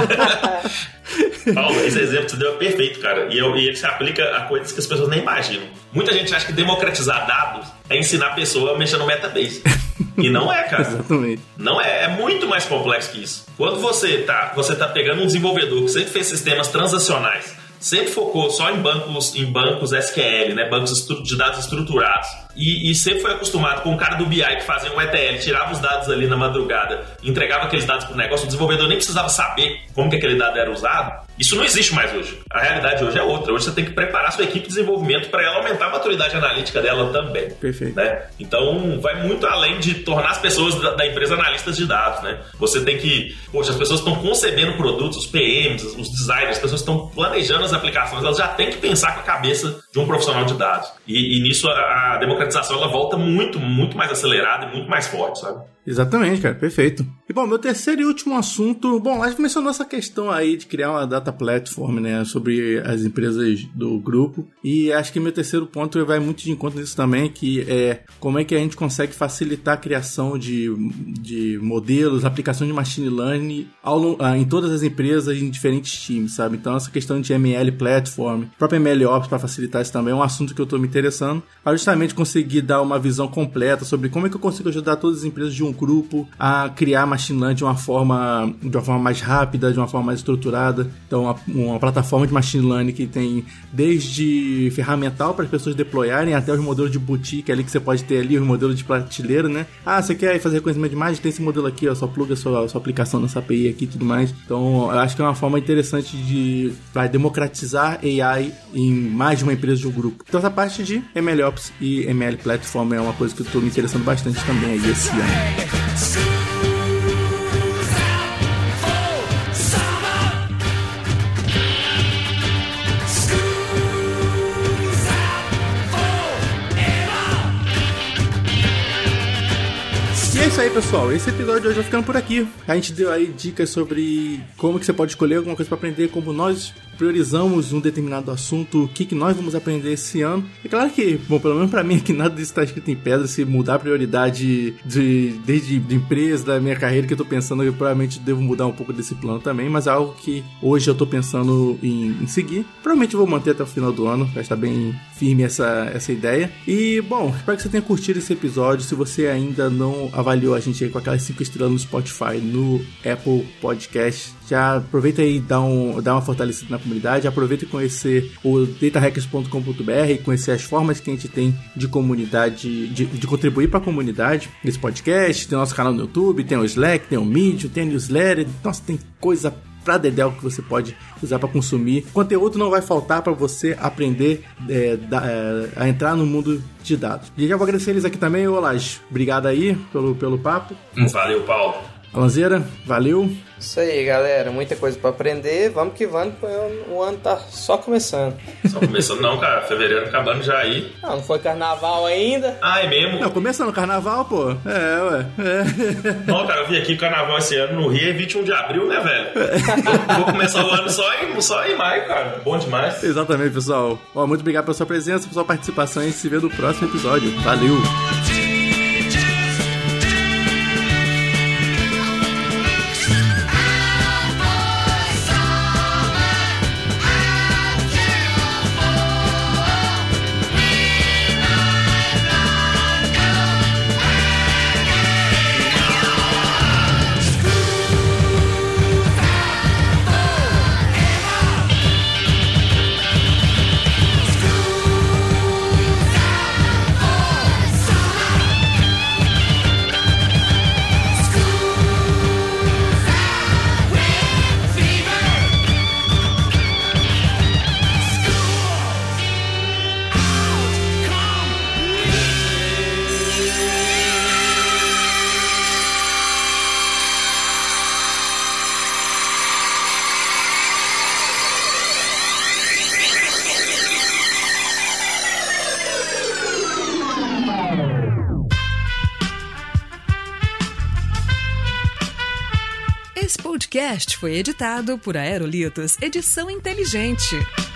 Paulo, esse exemplo que você deu é perfeito, cara. E, eu, e ele se aplica a coisas que as pessoas nem imaginam. Muita gente acha que democratizar dados é ensinar a pessoa a mexer no Metabase. E não é, cara. Exatamente. Não é, é muito mais complexo que isso. Quando você tá, você tá pegando um desenvolvedor que sempre fez sistemas transacionais, sempre focou só em bancos, em bancos S Q L, né, bancos de dados estruturados, e, e sempre foi acostumado com o cara do B I que fazia um E T L, tirava os dados ali na madrugada, entregava aqueles dados pro negócio, o desenvolvedor nem precisava saber como que aquele dado era usado. Isso não existe mais hoje. A realidade hoje é outra. Hoje você tem que preparar a sua equipe de desenvolvimento para ela aumentar a maturidade analítica dela também. Perfeito. Né? Então, vai muito além de tornar as pessoas da, da empresa analistas de dados, né? Você tem que... Poxa, as pessoas estão concebendo produtos, os P Ms, os designers, as pessoas estão planejando as aplicações, elas já têm que pensar com a cabeça de um profissional de dados. E, e nisso a, a democratização ela volta muito, muito mais acelerada e muito mais forte, sabe? Exatamente, cara, perfeito. E bom, meu terceiro e último assunto, bom, a gente mencionou essa questão aí de criar uma data platform, né, sobre as empresas do grupo, e acho que meu terceiro ponto vai muito de encontro nisso também, que é como é que a gente consegue facilitar a criação de, de modelos, aplicação de machine learning ao, em todas as empresas, em diferentes times, sabe? Então essa questão de M L platform, própria M L Ops para facilitar isso também é um assunto que eu tô me interessando, para justamente conseguir dar uma visão completa sobre como é que eu consigo ajudar todas as empresas de um grupo a criar machine learning de uma forma, de uma forma mais rápida, de uma forma mais estruturada. Então, uma, uma plataforma de machine learning que tem desde ferramental para as pessoas deployarem até os modelos de boutique ali que você pode ter ali, os modelos de prateleira, né? Ah, você quer fazer reconhecimento de imagem? Tem esse modelo aqui, ó, só pluga a sua, a sua aplicação nessa A P I aqui e tudo mais. Então, eu acho que é uma forma interessante de vai democratizar A I em mais de uma empresa de um grupo. Então, essa parte de MLOps e M L Platform é uma coisa que eu estou me interessando bastante também aí esse ano. E é isso aí, pessoal. Esse episódio de hoje vai ficando por aqui. A gente deu aí dicas sobre como que você pode escolher alguma coisa para aprender, como nós priorizamos um determinado assunto, o que, que nós vamos aprender esse ano. É claro que, bom, pelo menos pra mim aqui nada disso está escrito em pedra. Se mudar a prioridade de, desde de empresa, da minha carreira que eu tô pensando, eu provavelmente devo mudar um pouco desse plano também, mas é algo que hoje eu tô pensando em, em seguir. Provavelmente eu vou manter até o final do ano, vai estar bem firme essa, essa ideia. E, bom, espero que você tenha curtido esse episódio. Se você ainda não avaliou a gente aí com aquelas cinco estrelas no Spotify, no Apple Podcast, já aproveita aí e dá, um, dá uma fortalecida na comunidade. Aproveita e conhecer o data hackers ponto com ponto b r, conhecer as formas que a gente tem de comunidade, de, de contribuir para a comunidade desse podcast. Tem o nosso canal no YouTube, tem o Slack, tem o Medium, tem a newsletter. Nossa, tem coisa pra dedéu que você pode usar para consumir. Conteúdo não vai faltar para você aprender é, da, é, a entrar no mundo de dados. E já vou agradecer eles aqui também. Olaj, obrigado aí pelo, pelo papo. Valeu, Paulo. Alanzeira, valeu. Isso aí, galera. Muita coisa pra aprender. Vamos que vamos. O ano tá só começando. Só começando não, cara. Fevereiro acabando já aí. Não, não foi carnaval ainda. Ah, é mesmo? Não, começando o carnaval, pô. É, ué. É. Não, cara, eu vi aqui o carnaval esse ano no Rio é vinte e um de abril, né, velho? Vou, vou começar o ano só em, só em maio, cara. Bom demais. Exatamente, pessoal. Ó, muito obrigado pela sua presença, pela sua participação. E a gente se vê no próximo episódio. Valeu! Esse podcast foi editado por Aerolitos Edição Inteligente.